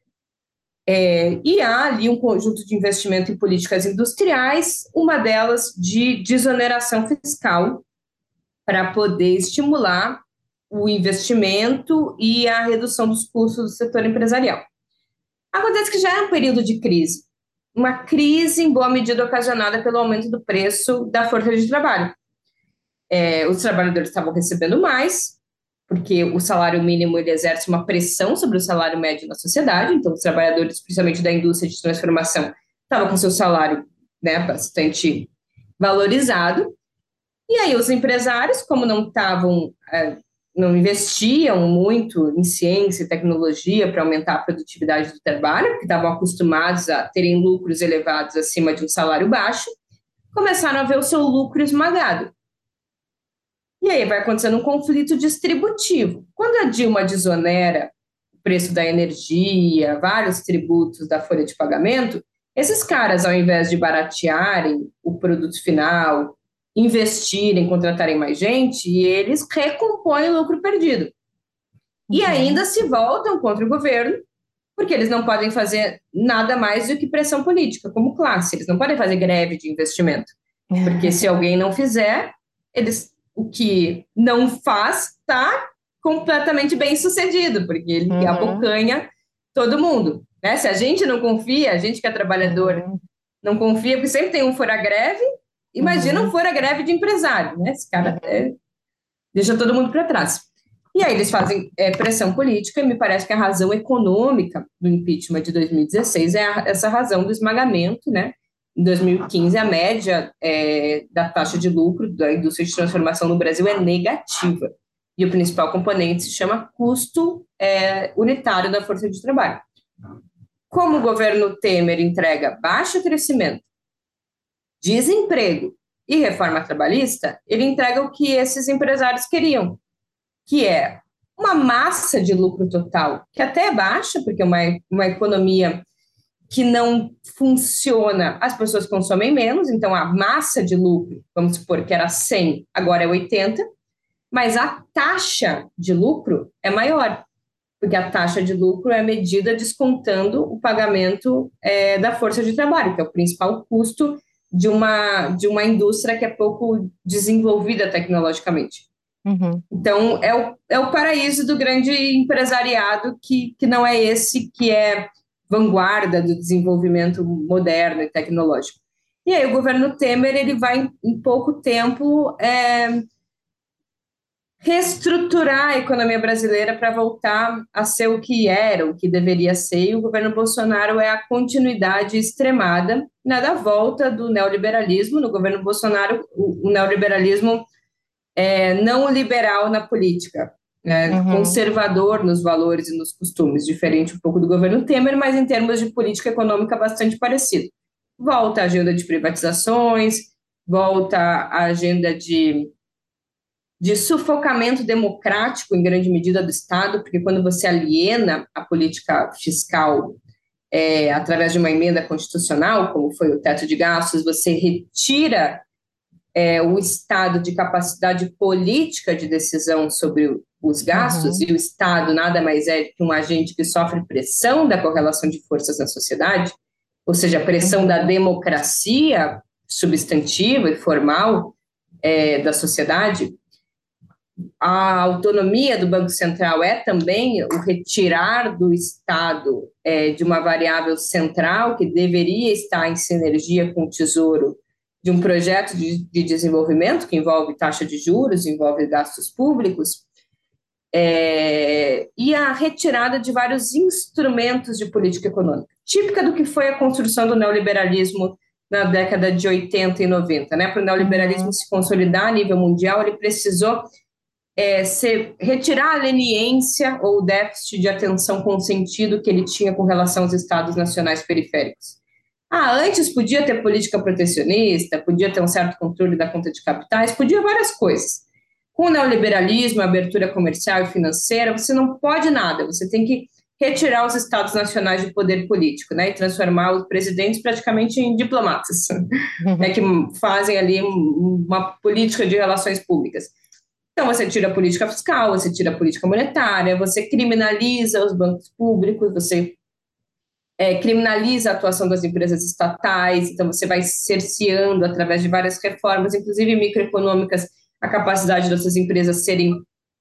E há ali um conjunto de investimento em políticas industriais, uma delas de desoneração fiscal, para poder estimular o investimento e a redução dos custos do setor empresarial. Acontece que já é um período de crise, uma crise em boa medida ocasionada pelo aumento do preço da força de trabalho. Os trabalhadores estavam recebendo mais, porque o salário mínimo ele exerce uma pressão sobre o salário médio na sociedade, então os trabalhadores, principalmente da indústria de transformação, estavam com seu salário, né, bastante valorizado, e aí os empresários, como não investiam muito em ciência e tecnologia para aumentar a produtividade do trabalho, porque estavam acostumados a terem lucros elevados acima de um salário baixo, começaram a ver o seu lucro esmagado. E aí vai acontecendo um conflito distributivo. Quando a Dilma desonera o preço da energia, vários tributos da folha de pagamento, esses caras, ao invés de baratearem o produto final, investirem, contratarem mais gente, eles recompõem o lucro perdido. E ainda se voltam contra o governo, porque eles não podem fazer nada mais do que pressão política, como classe. Eles não podem fazer greve de investimento. Porque se alguém não fizer, o que não faz está completamente bem sucedido, porque ele abocanha todo mundo. Né? Se a gente não confia, a gente que é trabalhador não confia, porque sempre tem um fora-greve, imagina um fora-greve de empresário, né? Esse cara deixa todo mundo para trás. E aí eles fazem pressão política, e me parece que a razão econômica do impeachment de 2016 é essa razão do esmagamento, né? Em 2015, a média da taxa de lucro da indústria de transformação no Brasil é negativa. E o principal componente se chama custo unitário da força de trabalho. Como o governo Temer entrega baixo crescimento, desemprego e reforma trabalhista, ele entrega o que esses empresários queriam, que é uma massa de lucro total, que até é baixa, porque é uma economia que não funciona, as pessoas consomem menos, então a massa de lucro, vamos supor que era 100, agora é 80, mas a taxa de lucro é maior, porque a taxa de lucro é medida descontando o pagamento da força de trabalho, que é o principal custo de uma indústria que é pouco desenvolvida tecnologicamente. Uhum. Então, é o paraíso do grande empresariado que não é esse que é vanguarda do desenvolvimento moderno e tecnológico. E aí o governo Temer ele vai, em pouco tempo, reestruturar a economia brasileira para voltar a ser o que era, o que deveria ser, e o governo Bolsonaro é a continuidade extremada, né, da volta do neoliberalismo. No governo Bolsonaro, o neoliberalismo não liberal na política, né, conservador nos valores e nos costumes, diferente um pouco do governo Temer, mas em termos de política econômica bastante parecido. Volta a agenda de privatizações, volta a agenda de sufocamento democrático, em grande medida, do Estado, porque quando você aliena a política fiscal através de uma emenda constitucional, como foi o teto de gastos, você retira o Estado de capacidade política de decisão sobre os gastos, e o Estado nada mais é que um agente que sofre pressão da correlação de forças na sociedade, ou seja, a pressão da democracia substantiva e formal da sociedade. A autonomia do Banco Central é também o retirar do Estado de uma variável central que deveria estar em sinergia com o Tesouro, de um projeto de desenvolvimento que envolve taxa de juros, envolve gastos públicos, e a retirada de vários instrumentos de política econômica, típica do que foi a construção do neoliberalismo na década de 80 e 90. Né? Para o neoliberalismo se consolidar a nível mundial, ele precisou retirar a leniência ou o déficit de atenção consentido que ele tinha com relação aos estados nacionais periféricos. Antes podia ter política protecionista, podia ter um certo controle da conta de capitais, podia várias coisas. Com o neoliberalismo, a abertura comercial e financeira, você não pode nada, você tem que retirar os estados nacionais de poder político, né, e transformar os presidentes praticamente em diplomatas, né, que fazem ali uma política de relações públicas. Então, você tira a política fiscal, você tira a política monetária, você criminaliza os bancos públicos, você criminaliza a atuação das empresas estatais, então você vai cerceando, através de várias reformas, inclusive microeconômicas, a capacidade dessas empresas serem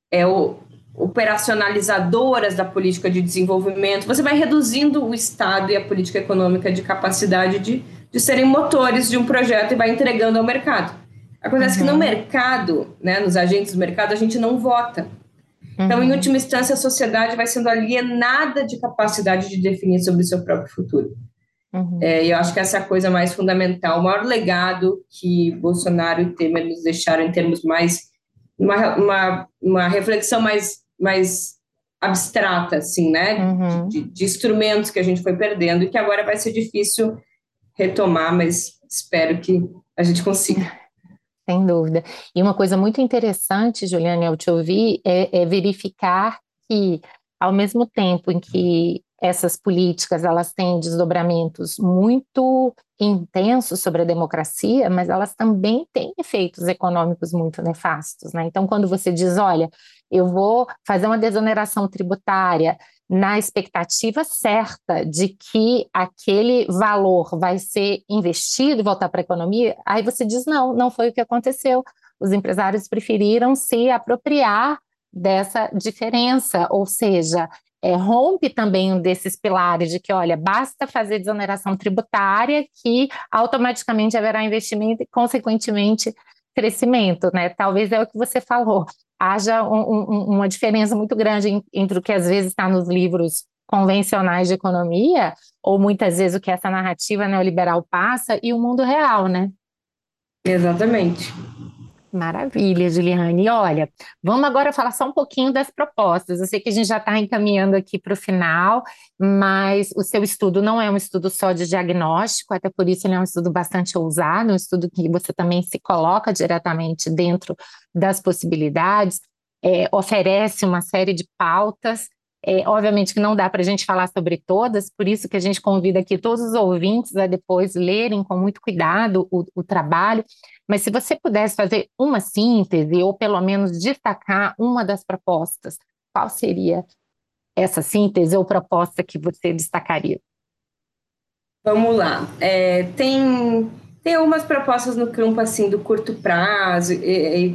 operacionalizadoras da política de desenvolvimento. Você vai reduzindo o Estado e a política econômica de capacidade de serem motores de um projeto e vai entregando ao mercado. Acontece que no mercado, né, nos agentes do mercado, a gente não vota. Então, em última instância, a sociedade vai sendo alienada de capacidade de definir sobre o seu próprio futuro. E eu acho que essa é a coisa mais fundamental, o maior legado que Bolsonaro e Temer nos deixaram em termos mais... uma reflexão mais abstrata, assim, né? De instrumentos que a gente foi perdendo e que agora vai ser difícil retomar, mas espero que a gente consiga. Sem dúvida. E uma coisa muito interessante, Juliane, ao te ouvir, é verificar que, ao mesmo tempo em que essas políticas elas têm desdobramentos muito intensos sobre a democracia, mas elas também têm efeitos econômicos muito nefastos, né? Então, quando você diz, olha, eu vou fazer uma desoneração tributária na expectativa certa de que aquele valor vai ser investido e voltar para a economia, aí você diz, não foi o que aconteceu. Os empresários preferiram se apropriar dessa diferença, ou seja, rompe também um desses pilares de que, olha, basta fazer desoneração tributária que automaticamente haverá investimento e, consequentemente, crescimento, né? Talvez é o que você falou. haja uma diferença muito grande entre o que às vezes está nos livros convencionais de economia, ou muitas vezes o que essa narrativa neoliberal passa, e o mundo real, né? Exatamente. Maravilha, Juliane. E olha, vamos agora falar só um pouquinho das propostas. Eu sei que a gente já está encaminhando aqui para o final, mas o seu estudo não é um estudo só de diagnóstico, até por isso ele é um estudo bastante ousado, um estudo que você também se coloca diretamente dentro das possibilidades, oferece uma série de pautas. Obviamente que não dá para a gente falar sobre todas, por isso que a gente convida aqui todos os ouvintes a depois lerem com muito cuidado o trabalho. Mas se você pudesse fazer uma síntese, ou pelo menos destacar uma das propostas, qual seria essa síntese ou proposta que você destacaria? Vamos lá. Tem algumas propostas no campo assim do curto prazo e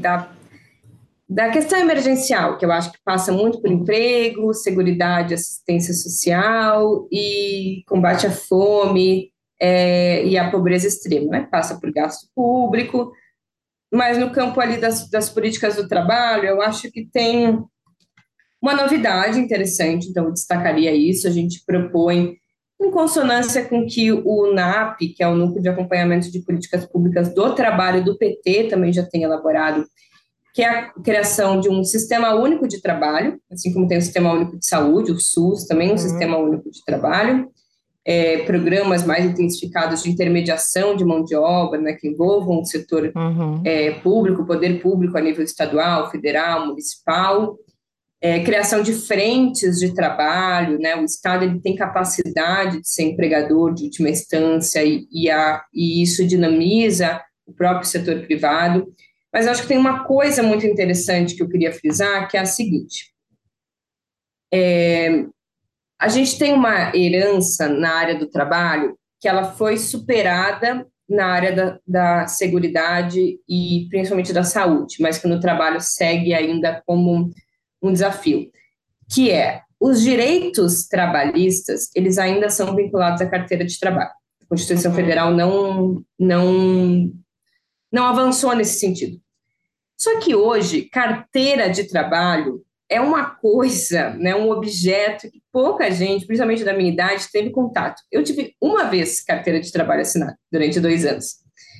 da questão emergencial, que eu acho que passa muito por emprego, seguridade, assistência social e combate à fome, e à pobreza extrema, né? Passa por gasto público, mas no campo ali das políticas do trabalho, eu acho que tem uma novidade interessante, então eu destacaria isso. A gente propõe, em consonância com que o NAP, que é o Núcleo de Acompanhamento de Políticas Públicas do Trabalho do PT, também já tem elaborado, que é a criação de um sistema único de trabalho, assim como tem o Sistema Único de Saúde, o SUS, também um sistema único de trabalho, programas mais intensificados de intermediação de mão de obra, né, que envolvam o setor público, poder público a nível estadual, federal, municipal, criação de frentes de trabalho, né, o Estado ele tem capacidade de ser empregador de última instância e isso dinamiza o próprio setor privado. Mas eu acho que tem uma coisa muito interessante que eu queria frisar, que é a seguinte: a gente tem uma herança na área do trabalho que ela foi superada na área da seguridade e principalmente da saúde, mas que no trabalho segue ainda como um desafio, que é os direitos trabalhistas, eles ainda são vinculados à carteira de trabalho. A Constituição Federal não avançou nesse sentido. Só que hoje, carteira de trabalho é uma coisa, né, um objeto que pouca gente, principalmente da minha idade, teve contato. Eu tive uma vez carteira de trabalho assinada, durante 2 anos.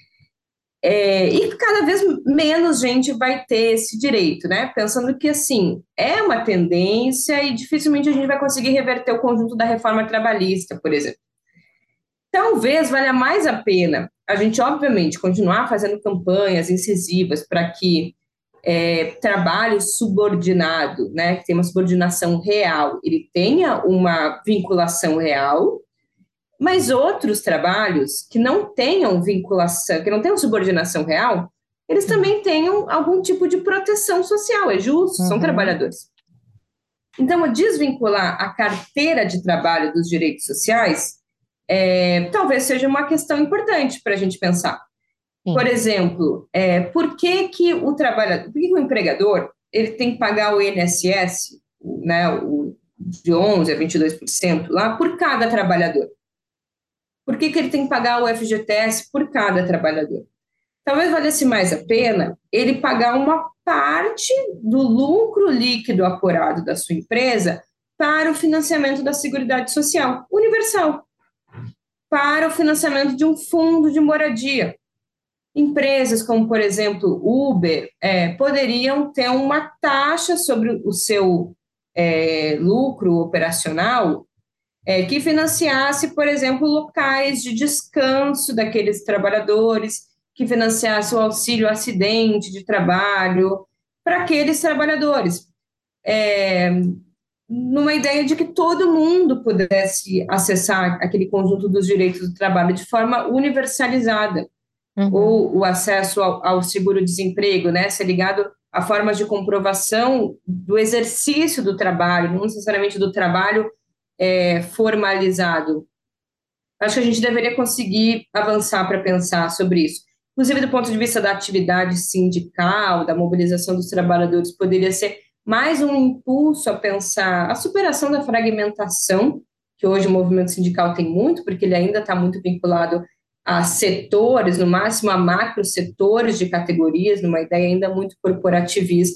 E cada vez menos gente vai ter esse direito, né? Pensando que, assim, é uma tendência e dificilmente a gente vai conseguir reverter o conjunto da reforma trabalhista, por exemplo. Talvez valha mais a pena a gente, obviamente, continuar fazendo campanhas incisivas para que trabalho subordinado, né, que tem uma subordinação real, ele tenha uma vinculação real, mas outros trabalhos que não tenham vinculação, que não tenham subordinação real, eles também tenham algum tipo de proteção social, é justo, são trabalhadores. Então, desvincular a carteira de trabalho dos direitos sociais talvez seja uma questão importante para a gente pensar. Sim. Por exemplo, por que o empregador ele tem que pagar o INSS, né, de 11% a 22% lá, por cada trabalhador? Por que ele tem que pagar o FGTS por cada trabalhador? Talvez valesse mais a pena ele pagar uma parte do lucro líquido apurado da sua empresa para o financiamento da Seguridade Social universal, para o financiamento de um fundo de moradia. Empresas como, por exemplo, Uber, poderiam ter uma taxa sobre o seu lucro operacional que financiasse, por exemplo, locais de descanso daqueles trabalhadores, que financiasse o auxílio acidente de trabalho para aqueles trabalhadores, numa ideia de que todo mundo pudesse acessar aquele conjunto dos direitos do trabalho de forma universalizada. Ou o acesso ao seguro-desemprego, né, ser ligado a formas de comprovação do exercício do trabalho, não necessariamente do trabalho formalizado. Acho que a gente deveria conseguir avançar para pensar sobre isso. Inclusive, do ponto de vista da atividade sindical, da mobilização dos trabalhadores, poderia ser mais um impulso a pensar a superação da fragmentação, que hoje o movimento sindical tem muito, porque ele ainda está muito vinculado a setores, no máximo a macro setores de categorias, numa ideia ainda muito corporativista,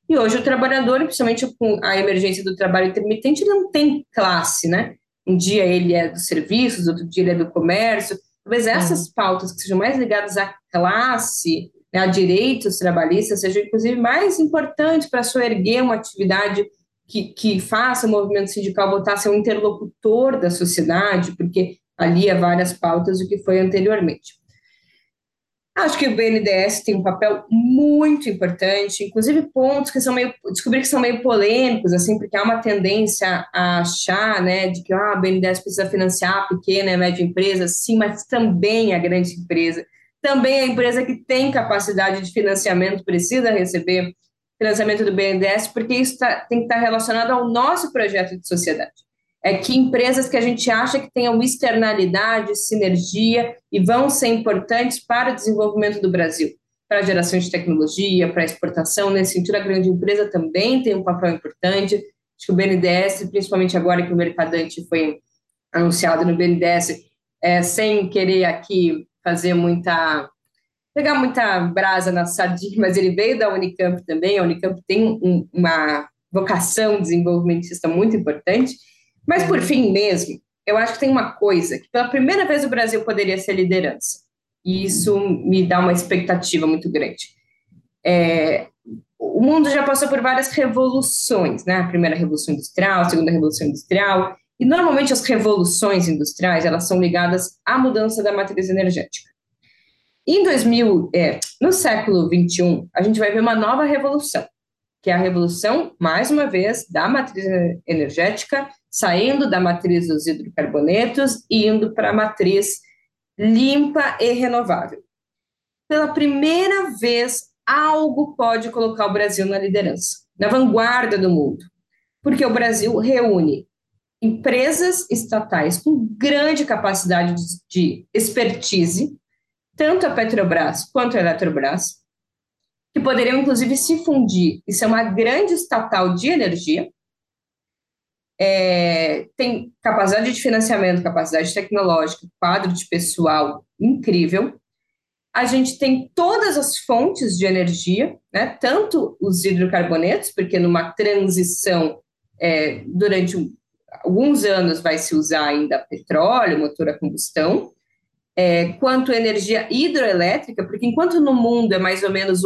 E hoje o trabalhador, principalmente com a emergência do trabalho intermitente, ele não tem classe, né? Um dia ele é dos serviços, outro dia ele é do comércio. Talvez essas pautas que sejam mais ligadas à classe, né, a direitos trabalhistas, sejam inclusive mais importantes para soerguer uma atividade que faça o movimento sindical voltar a ser um interlocutor da sociedade, porque ali há várias pautas do que foi anteriormente. Acho que o BNDES tem um papel muito importante, inclusive pontos que descobri que são meio polêmicos, assim, porque há uma tendência a achar, né, de que o BNDES precisa financiar a pequena e média empresa, sim, mas também a grande empresa, também a empresa que tem capacidade de financiamento precisa receber financiamento do BNDES, porque isso tem que estar relacionado ao nosso projeto de sociedade. É que empresas que a gente acha que tenham externalidade, sinergia e vão ser importantes para o desenvolvimento do Brasil, para a geração de tecnologia, para a exportação. Nesse sentido, a grande empresa também tem um papel importante. Acho que o BNDES, principalmente agora que o Mercadante foi anunciado no BNDES, sem querer aqui pegar muita brasa na sardinha, mas ele veio da Unicamp também. A Unicamp tem uma vocação desenvolvimentista muito importante. Mas, por fim mesmo, eu acho que tem uma coisa que pela primeira vez o Brasil poderia ser liderança. E isso me dá uma expectativa muito grande. O mundo já passou por várias revoluções, né? A primeira revolução industrial, a segunda revolução industrial, e normalmente as revoluções industriais, elas são ligadas à mudança da matriz energética. No século XXI, a gente vai ver uma nova revolução, que é a revolução, mais uma vez, da matriz energética, saindo da matriz dos hidrocarbonetos e indo para a matriz limpa e renovável. Pela primeira vez, algo pode colocar o Brasil na liderança, na vanguarda do mundo, porque o Brasil reúne empresas estatais com grande capacidade de expertise, tanto a Petrobras quanto a Eletrobras, que poderiam, inclusive, se fundir e ser uma grande estatal de energia, tem capacidade de financiamento, capacidade tecnológica, quadro de pessoal incrível. A gente tem todas as fontes de energia, né, tanto os hidrocarbonetos, porque numa transição, durante alguns anos vai se usar ainda petróleo, motor a combustão, quanto energia hidroelétrica, porque enquanto no mundo é mais ou menos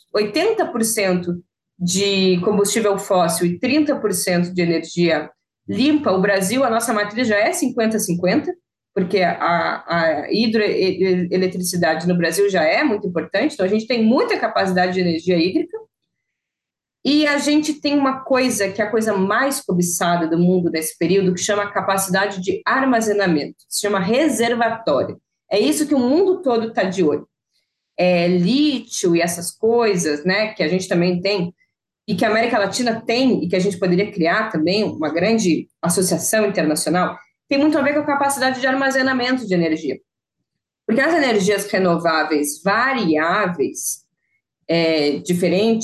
80% de combustível fóssil e 30% de energia limpa, o Brasil, a nossa matriz já é 50-50, porque a hidroeletricidade no Brasil já é muito importante, então a gente tem muita capacidade de energia hídrica, e a gente tem uma coisa que é a coisa mais cobiçada do mundo nesse período, que chama capacidade de armazenamento, se chama reservatório. É isso que o mundo todo está de olho. Lítio e essas coisas, né, que a gente também tem, e que a América Latina tem, e que a gente poderia criar também uma grande associação internacional, tem muito a ver com a capacidade de armazenamento de energia. Porque as energias renováveis variáveis, diferente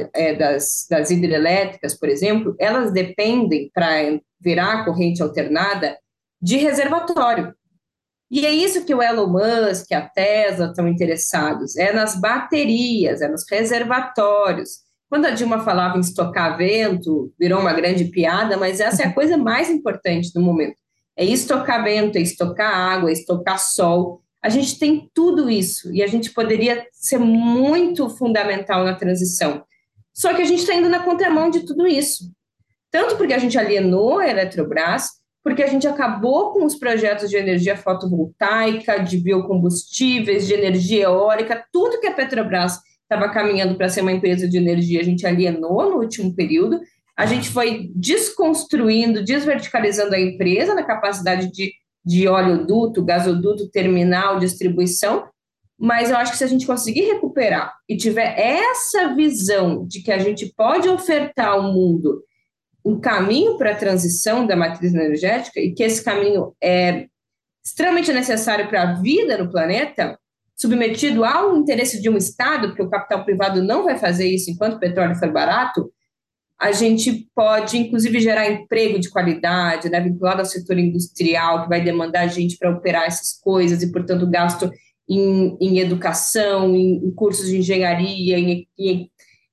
das hidrelétricas, por exemplo, elas dependem, para virar corrente alternada, de reservatório. E é isso que o Elon Musk e a Tesla estão interessados, nas baterias, nos reservatórios. Quando a Dilma falava em estocar vento, virou uma grande piada, mas essa é a coisa mais importante do momento. É estocar vento, é estocar água, é estocar sol. A gente tem tudo isso e a gente poderia ser muito fundamental na transição. Só que a gente está indo na contramão de tudo isso. Tanto porque a gente alienou a Eletrobras, porque a gente acabou com os projetos de energia fotovoltaica, de biocombustíveis, de energia eólica, tudo que a Petrobras estava caminhando para ser uma empresa de energia, a gente alienou no último período, a gente foi desconstruindo, desverticalizando a empresa na capacidade de oleoduto, gasoduto, terminal, distribuição, mas eu acho que se a gente conseguir recuperar e tiver essa visão de que a gente pode ofertar ao mundo um caminho para a transição da matriz energética e que esse caminho é extremamente necessário para a vida no planeta, submetido ao interesse de um Estado, porque o capital privado não vai fazer isso enquanto o petróleo for barato, a gente pode, inclusive, gerar emprego de qualidade, né, vinculado ao setor industrial, que vai demandar gente para operar essas coisas e, portanto, gasto em educação, em cursos de engenharia,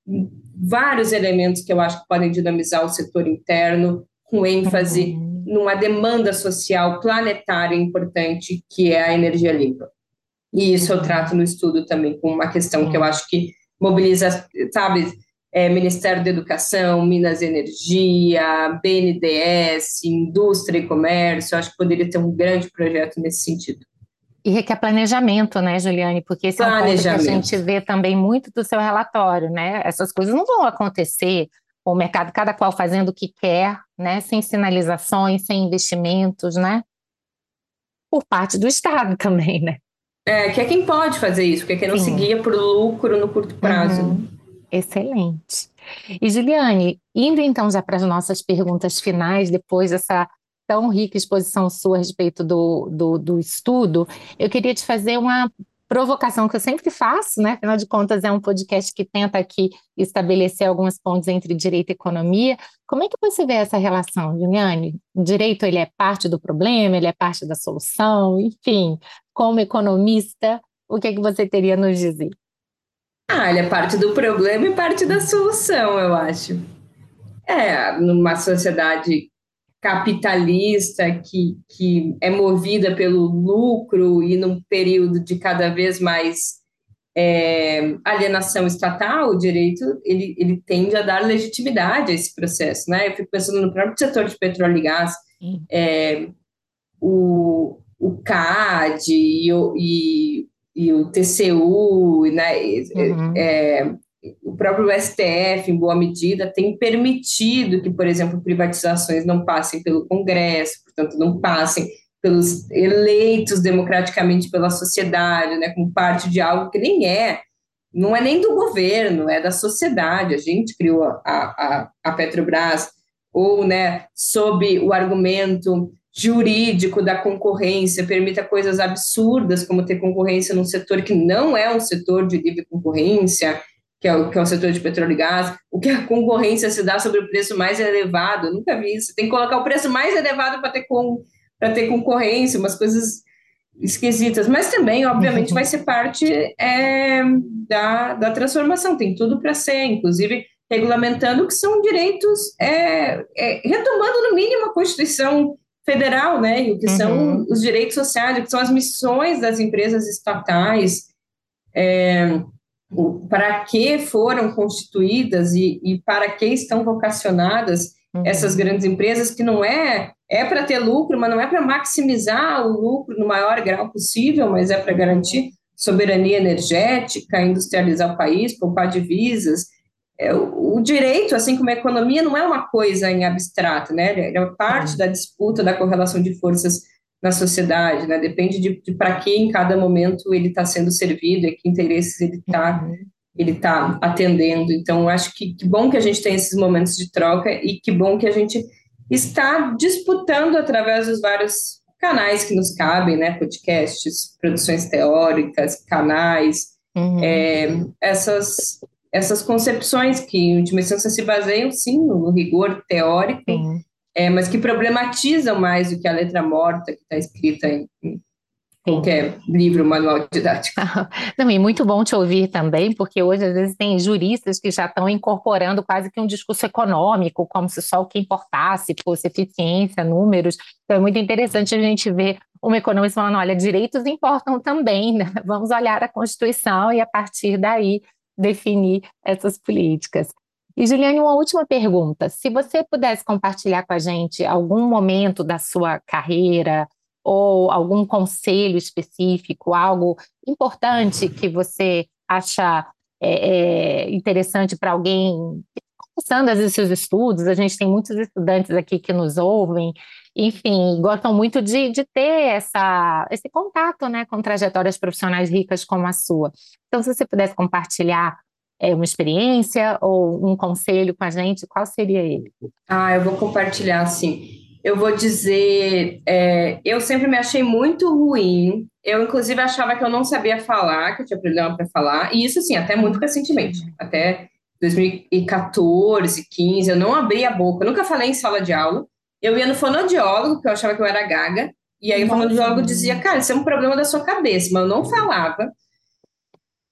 vários elementos que eu acho que podem dinamizar o setor interno, com ênfase numa demanda social planetária importante, que é a energia limpa. E isso eu trato no estudo também com uma questão que eu acho que mobiliza, sabe, Ministério da Educação, Minas e Energia, BNDES, Indústria e Comércio. Eu acho que poderia ter um grande projeto nesse sentido. E requer planejamento, né, Juliane? Porque esse é um ponto que a gente vê também muito do seu relatório, né? Essas coisas não vão acontecer com o mercado, cada qual fazendo o que quer, né? Sem sinalizações, sem investimentos, né? Por parte do Estado também, né? Que é quem pode fazer isso, porque é quem não se guia por lucro no curto prazo. Excelente. E Juliane, indo então já para as nossas perguntas finais, depois dessa tão rica exposição sua a respeito do estudo, eu queria te fazer uma provocação que eu sempre faço, né? Afinal de contas, é um podcast que tenta aqui estabelecer algumas pontes entre direito e economia. Como é que você vê essa relação, Juliane? O direito, ele é parte do problema, ele é parte da solução, enfim, como economista, o que é que você teria a nos dizer? Ele é parte do problema e parte da solução, eu acho. Numa sociedade capitalista que é movida pelo lucro e num período de cada vez mais alienação estatal, o direito ele tende a dar legitimidade a esse processo, né? Eu fico pensando no próprio setor de petróleo e gás, o CAD e o TCU, né? O próprio STF, em boa medida, tem permitido que, por exemplo, privatizações não passem pelo Congresso, portanto, não passem pelos eleitos democraticamente pela sociedade, né, como parte de algo que não é nem do governo, é da sociedade. A gente criou a Petrobras, ou, né, sob o argumento jurídico da concorrência, permita coisas absurdas, como ter concorrência num setor que não é um setor de livre concorrência, que é o setor de petróleo e gás, o que a concorrência se dá sobre o preço mais elevado. Eu nunca vi isso. Tem que colocar o preço mais elevado para ter concorrência, umas coisas esquisitas. Mas também, obviamente, vai ser parte da transformação. Tem tudo para ser, inclusive regulamentando que são direitos, retomando no mínimo a Constituição Federal, né? E o que são os direitos sociais, o que são as missões das empresas estatais, para que foram constituídas e para que estão vocacionadas essas grandes empresas, que não é para ter lucro, mas não é para maximizar o lucro no maior grau possível, mas é para garantir soberania energética, industrializar o país, poupar divisas. O direito, assim como a economia, não é uma coisa em abstrato, né? É parte da disputa, da correlação de forças na sociedade, né? Depende de para que em cada momento ele está sendo servido e que interesses ele tá atendendo. Então, acho que bom que a gente tem esses momentos de troca e que bom que a gente está disputando através dos vários canais que nos cabem, né? Podcasts, produções teóricas, canais, essas concepções que, em última instância, se baseiam, sim, no rigor teórico, mas que problematizam mais do que a letra morta que está escrita em qualquer livro, manual didático. Não, e muito bom te ouvir também, porque hoje às vezes tem juristas que já estão incorporando quase que um discurso econômico, como se só o que importasse fosse eficiência, números. Então é muito interessante a gente ver uma economista falando, olha, direitos importam também, né? Vamos olhar a Constituição e a partir daí definir essas políticas. E, Juliane, uma última pergunta. Se você pudesse compartilhar com a gente algum momento da sua carreira ou algum conselho específico, algo importante que você acha interessante para alguém que está começando às vezes seus estudos, a gente tem muitos estudantes aqui que nos ouvem, enfim, gostam muito de ter esse contato, né, com trajetórias profissionais ricas como a sua. Então, se você pudesse compartilhar uma experiência ou um conselho com a gente, qual seria ele? Eu vou compartilhar, sim. Eu vou dizer, eu sempre me achei muito ruim. Eu, inclusive, achava que eu não sabia falar, que eu tinha problema para falar. E isso, sim, até muito recentemente. Até 2014, 15, eu não abria a boca. Eu nunca falei em sala de aula. Eu ia no fonoaudiólogo, porque eu achava que eu era gaga. E aí o fonoaudiólogo dizia, cara, isso é um problema da sua cabeça. Mas eu não falava.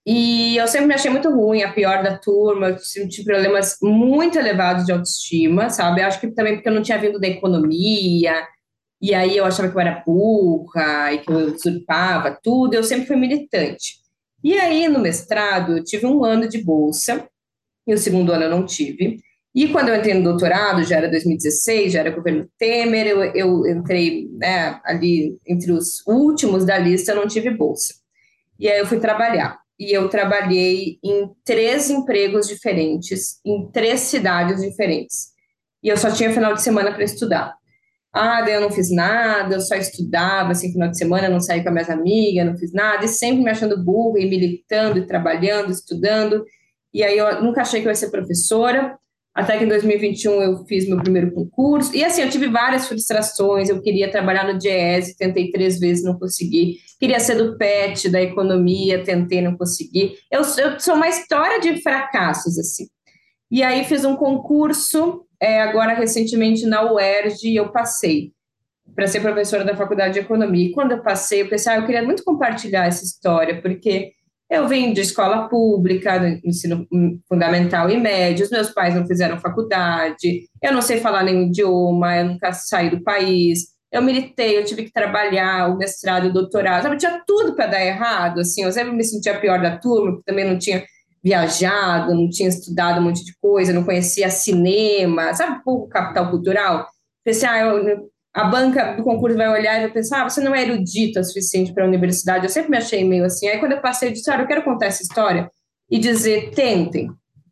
E eu sempre me achei muito ruim, a pior da turma, eu tive problemas muito elevados de autoestima, sabe? Eu acho que também porque eu não tinha vindo da economia, e aí eu achava que eu era burra, e que eu usurpava tudo, eu sempre fui militante. E aí, no mestrado, eu tive um ano de bolsa, e o segundo ano eu não tive. E quando eu entrei no doutorado, já era 2016, já era governo Temer, eu entrei, né, ali entre os últimos da lista, eu não tive bolsa. E aí eu fui trabalhar. E eu trabalhei em 3 empregos diferentes, em 3 cidades diferentes. E eu só tinha final de semana para estudar. Ah, daí eu não fiz nada, eu só estudava, assim, final de semana, eu não saí com as minhas amigas, não fiz nada, e sempre me achando burra, e militando, e trabalhando, estudando. E aí eu nunca achei que eu ia ser professora, até que em 2021 eu fiz meu primeiro concurso. E assim, eu tive várias frustrações, eu queria trabalhar no Diese, tentei 3 vezes, não consegui. Queria ser do PET, da economia, tentei, não consegui. Eu sou uma história de fracassos, assim. E aí fiz um concurso, agora recentemente na UERJ, e eu passei para ser professora da Faculdade de Economia. E quando eu passei, eu pensei, eu queria muito compartilhar essa história, porque eu vim de escola pública, do ensino fundamental e médio, os meus pais não fizeram faculdade, eu não sei falar nenhum idioma, eu nunca saí do país, eu militei, eu tive que trabalhar, o mestrado, o doutorado, sabe, tinha tudo para dar errado, assim, eu sempre me sentia a pior da turma, porque também não tinha viajado, não tinha estudado um monte de coisa, não conhecia cinema, sabe, pouco capital cultural. Pensei, a banca do concurso vai olhar e vai pensar, você não é erudita o suficiente para a universidade. Eu sempre me achei meio assim. Aí quando eu passei, eu disse, eu quero contar essa história e dizer, tentem.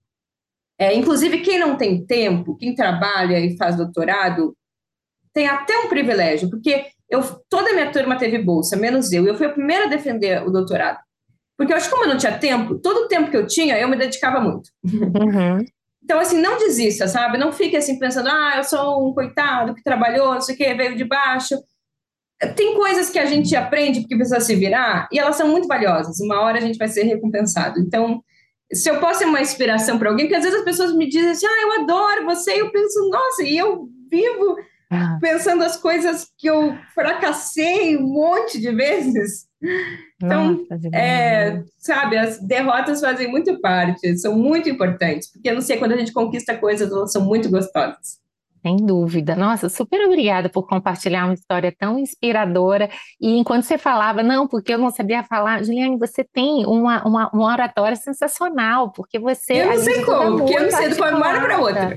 Inclusive, quem não tem tempo, quem trabalha e faz doutorado, tem até um privilégio, porque toda a minha turma teve bolsa, menos eu. Eu fui a primeira a defender o doutorado. Porque eu acho que como eu não tinha tempo, todo o tempo que eu tinha, eu me dedicava muito. Uhum. Então, assim, não desista, sabe? Não fique assim pensando, eu sou um coitado que trabalhou, não sei o quê, veio de baixo. Tem coisas que a gente aprende porque precisa se virar e elas são muito valiosas. Uma hora a gente vai ser recompensado. Então, se eu posso ser uma inspiração para alguém, porque às vezes as pessoas me dizem assim, eu adoro você, e eu penso, nossa, e eu vivo pensando as coisas que eu fracassei um monte de vezes. Então, Nossa, sabe, as derrotas fazem muito parte, são muito importantes, porque eu não sei, quando a gente conquista coisas, elas são muito gostosas. sem dúvida. Nossa, super obrigada por compartilhar uma história tão inspiradora. E enquanto você falava, não, porque eu não sabia falar, Juliane, você tem uma oratória sensacional, porque você, Eu não além sei de tudo, é como, porque eu não muito sei de uma hora para outra.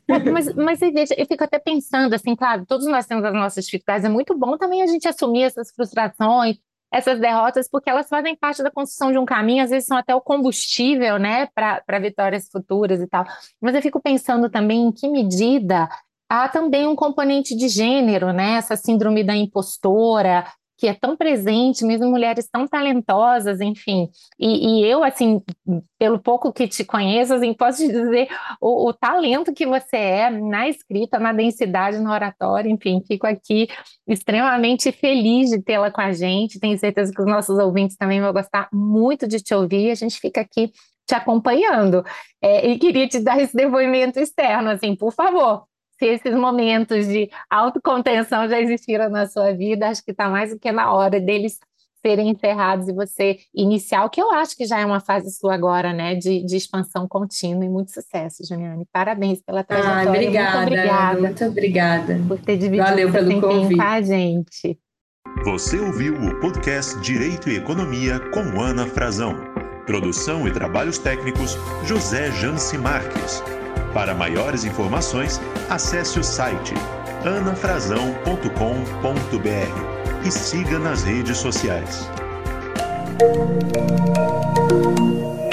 Mas veja, eu fico até pensando, assim, claro, todos nós temos as nossas dificuldades, é muito bom também a gente assumir essas frustrações, essas derrotas, porque elas fazem parte da construção de um caminho, às vezes são até o combustível, né, para vitórias futuras e tal. Mas eu fico pensando também em que medida há também um componente de gênero, né, essa síndrome da impostora, que é tão presente, mesmo mulheres tão talentosas, enfim. E eu, assim, pelo pouco que te conheço, assim, posso te dizer o talento que você é na escrita, na densidade, no oratório, enfim, fico aqui extremamente feliz de tê-la com a gente. Tenho certeza que os nossos ouvintes também vão gostar muito de te ouvir. A gente fica aqui te acompanhando. E queria te dar esse depoimento externo, assim, por favor. Se esses momentos de autocontenção já existiram na sua vida, acho que está mais do que na hora deles serem encerrados e você iniciar o que eu acho que já é uma fase sua agora, né, de expansão contínua e muito sucesso, Juliane. Parabéns pela trajetória. Obrigada, muito obrigada. Ana, muito obrigada. Por ter dividido Valeu seu pelo tempinho convite. com a gente. Você ouviu o podcast Direito e Economia com Ana Frazão. Produção e trabalhos técnicos, José Janci Marques. Para maiores informações, acesse o site anafrazão.com.br e siga nas redes sociais.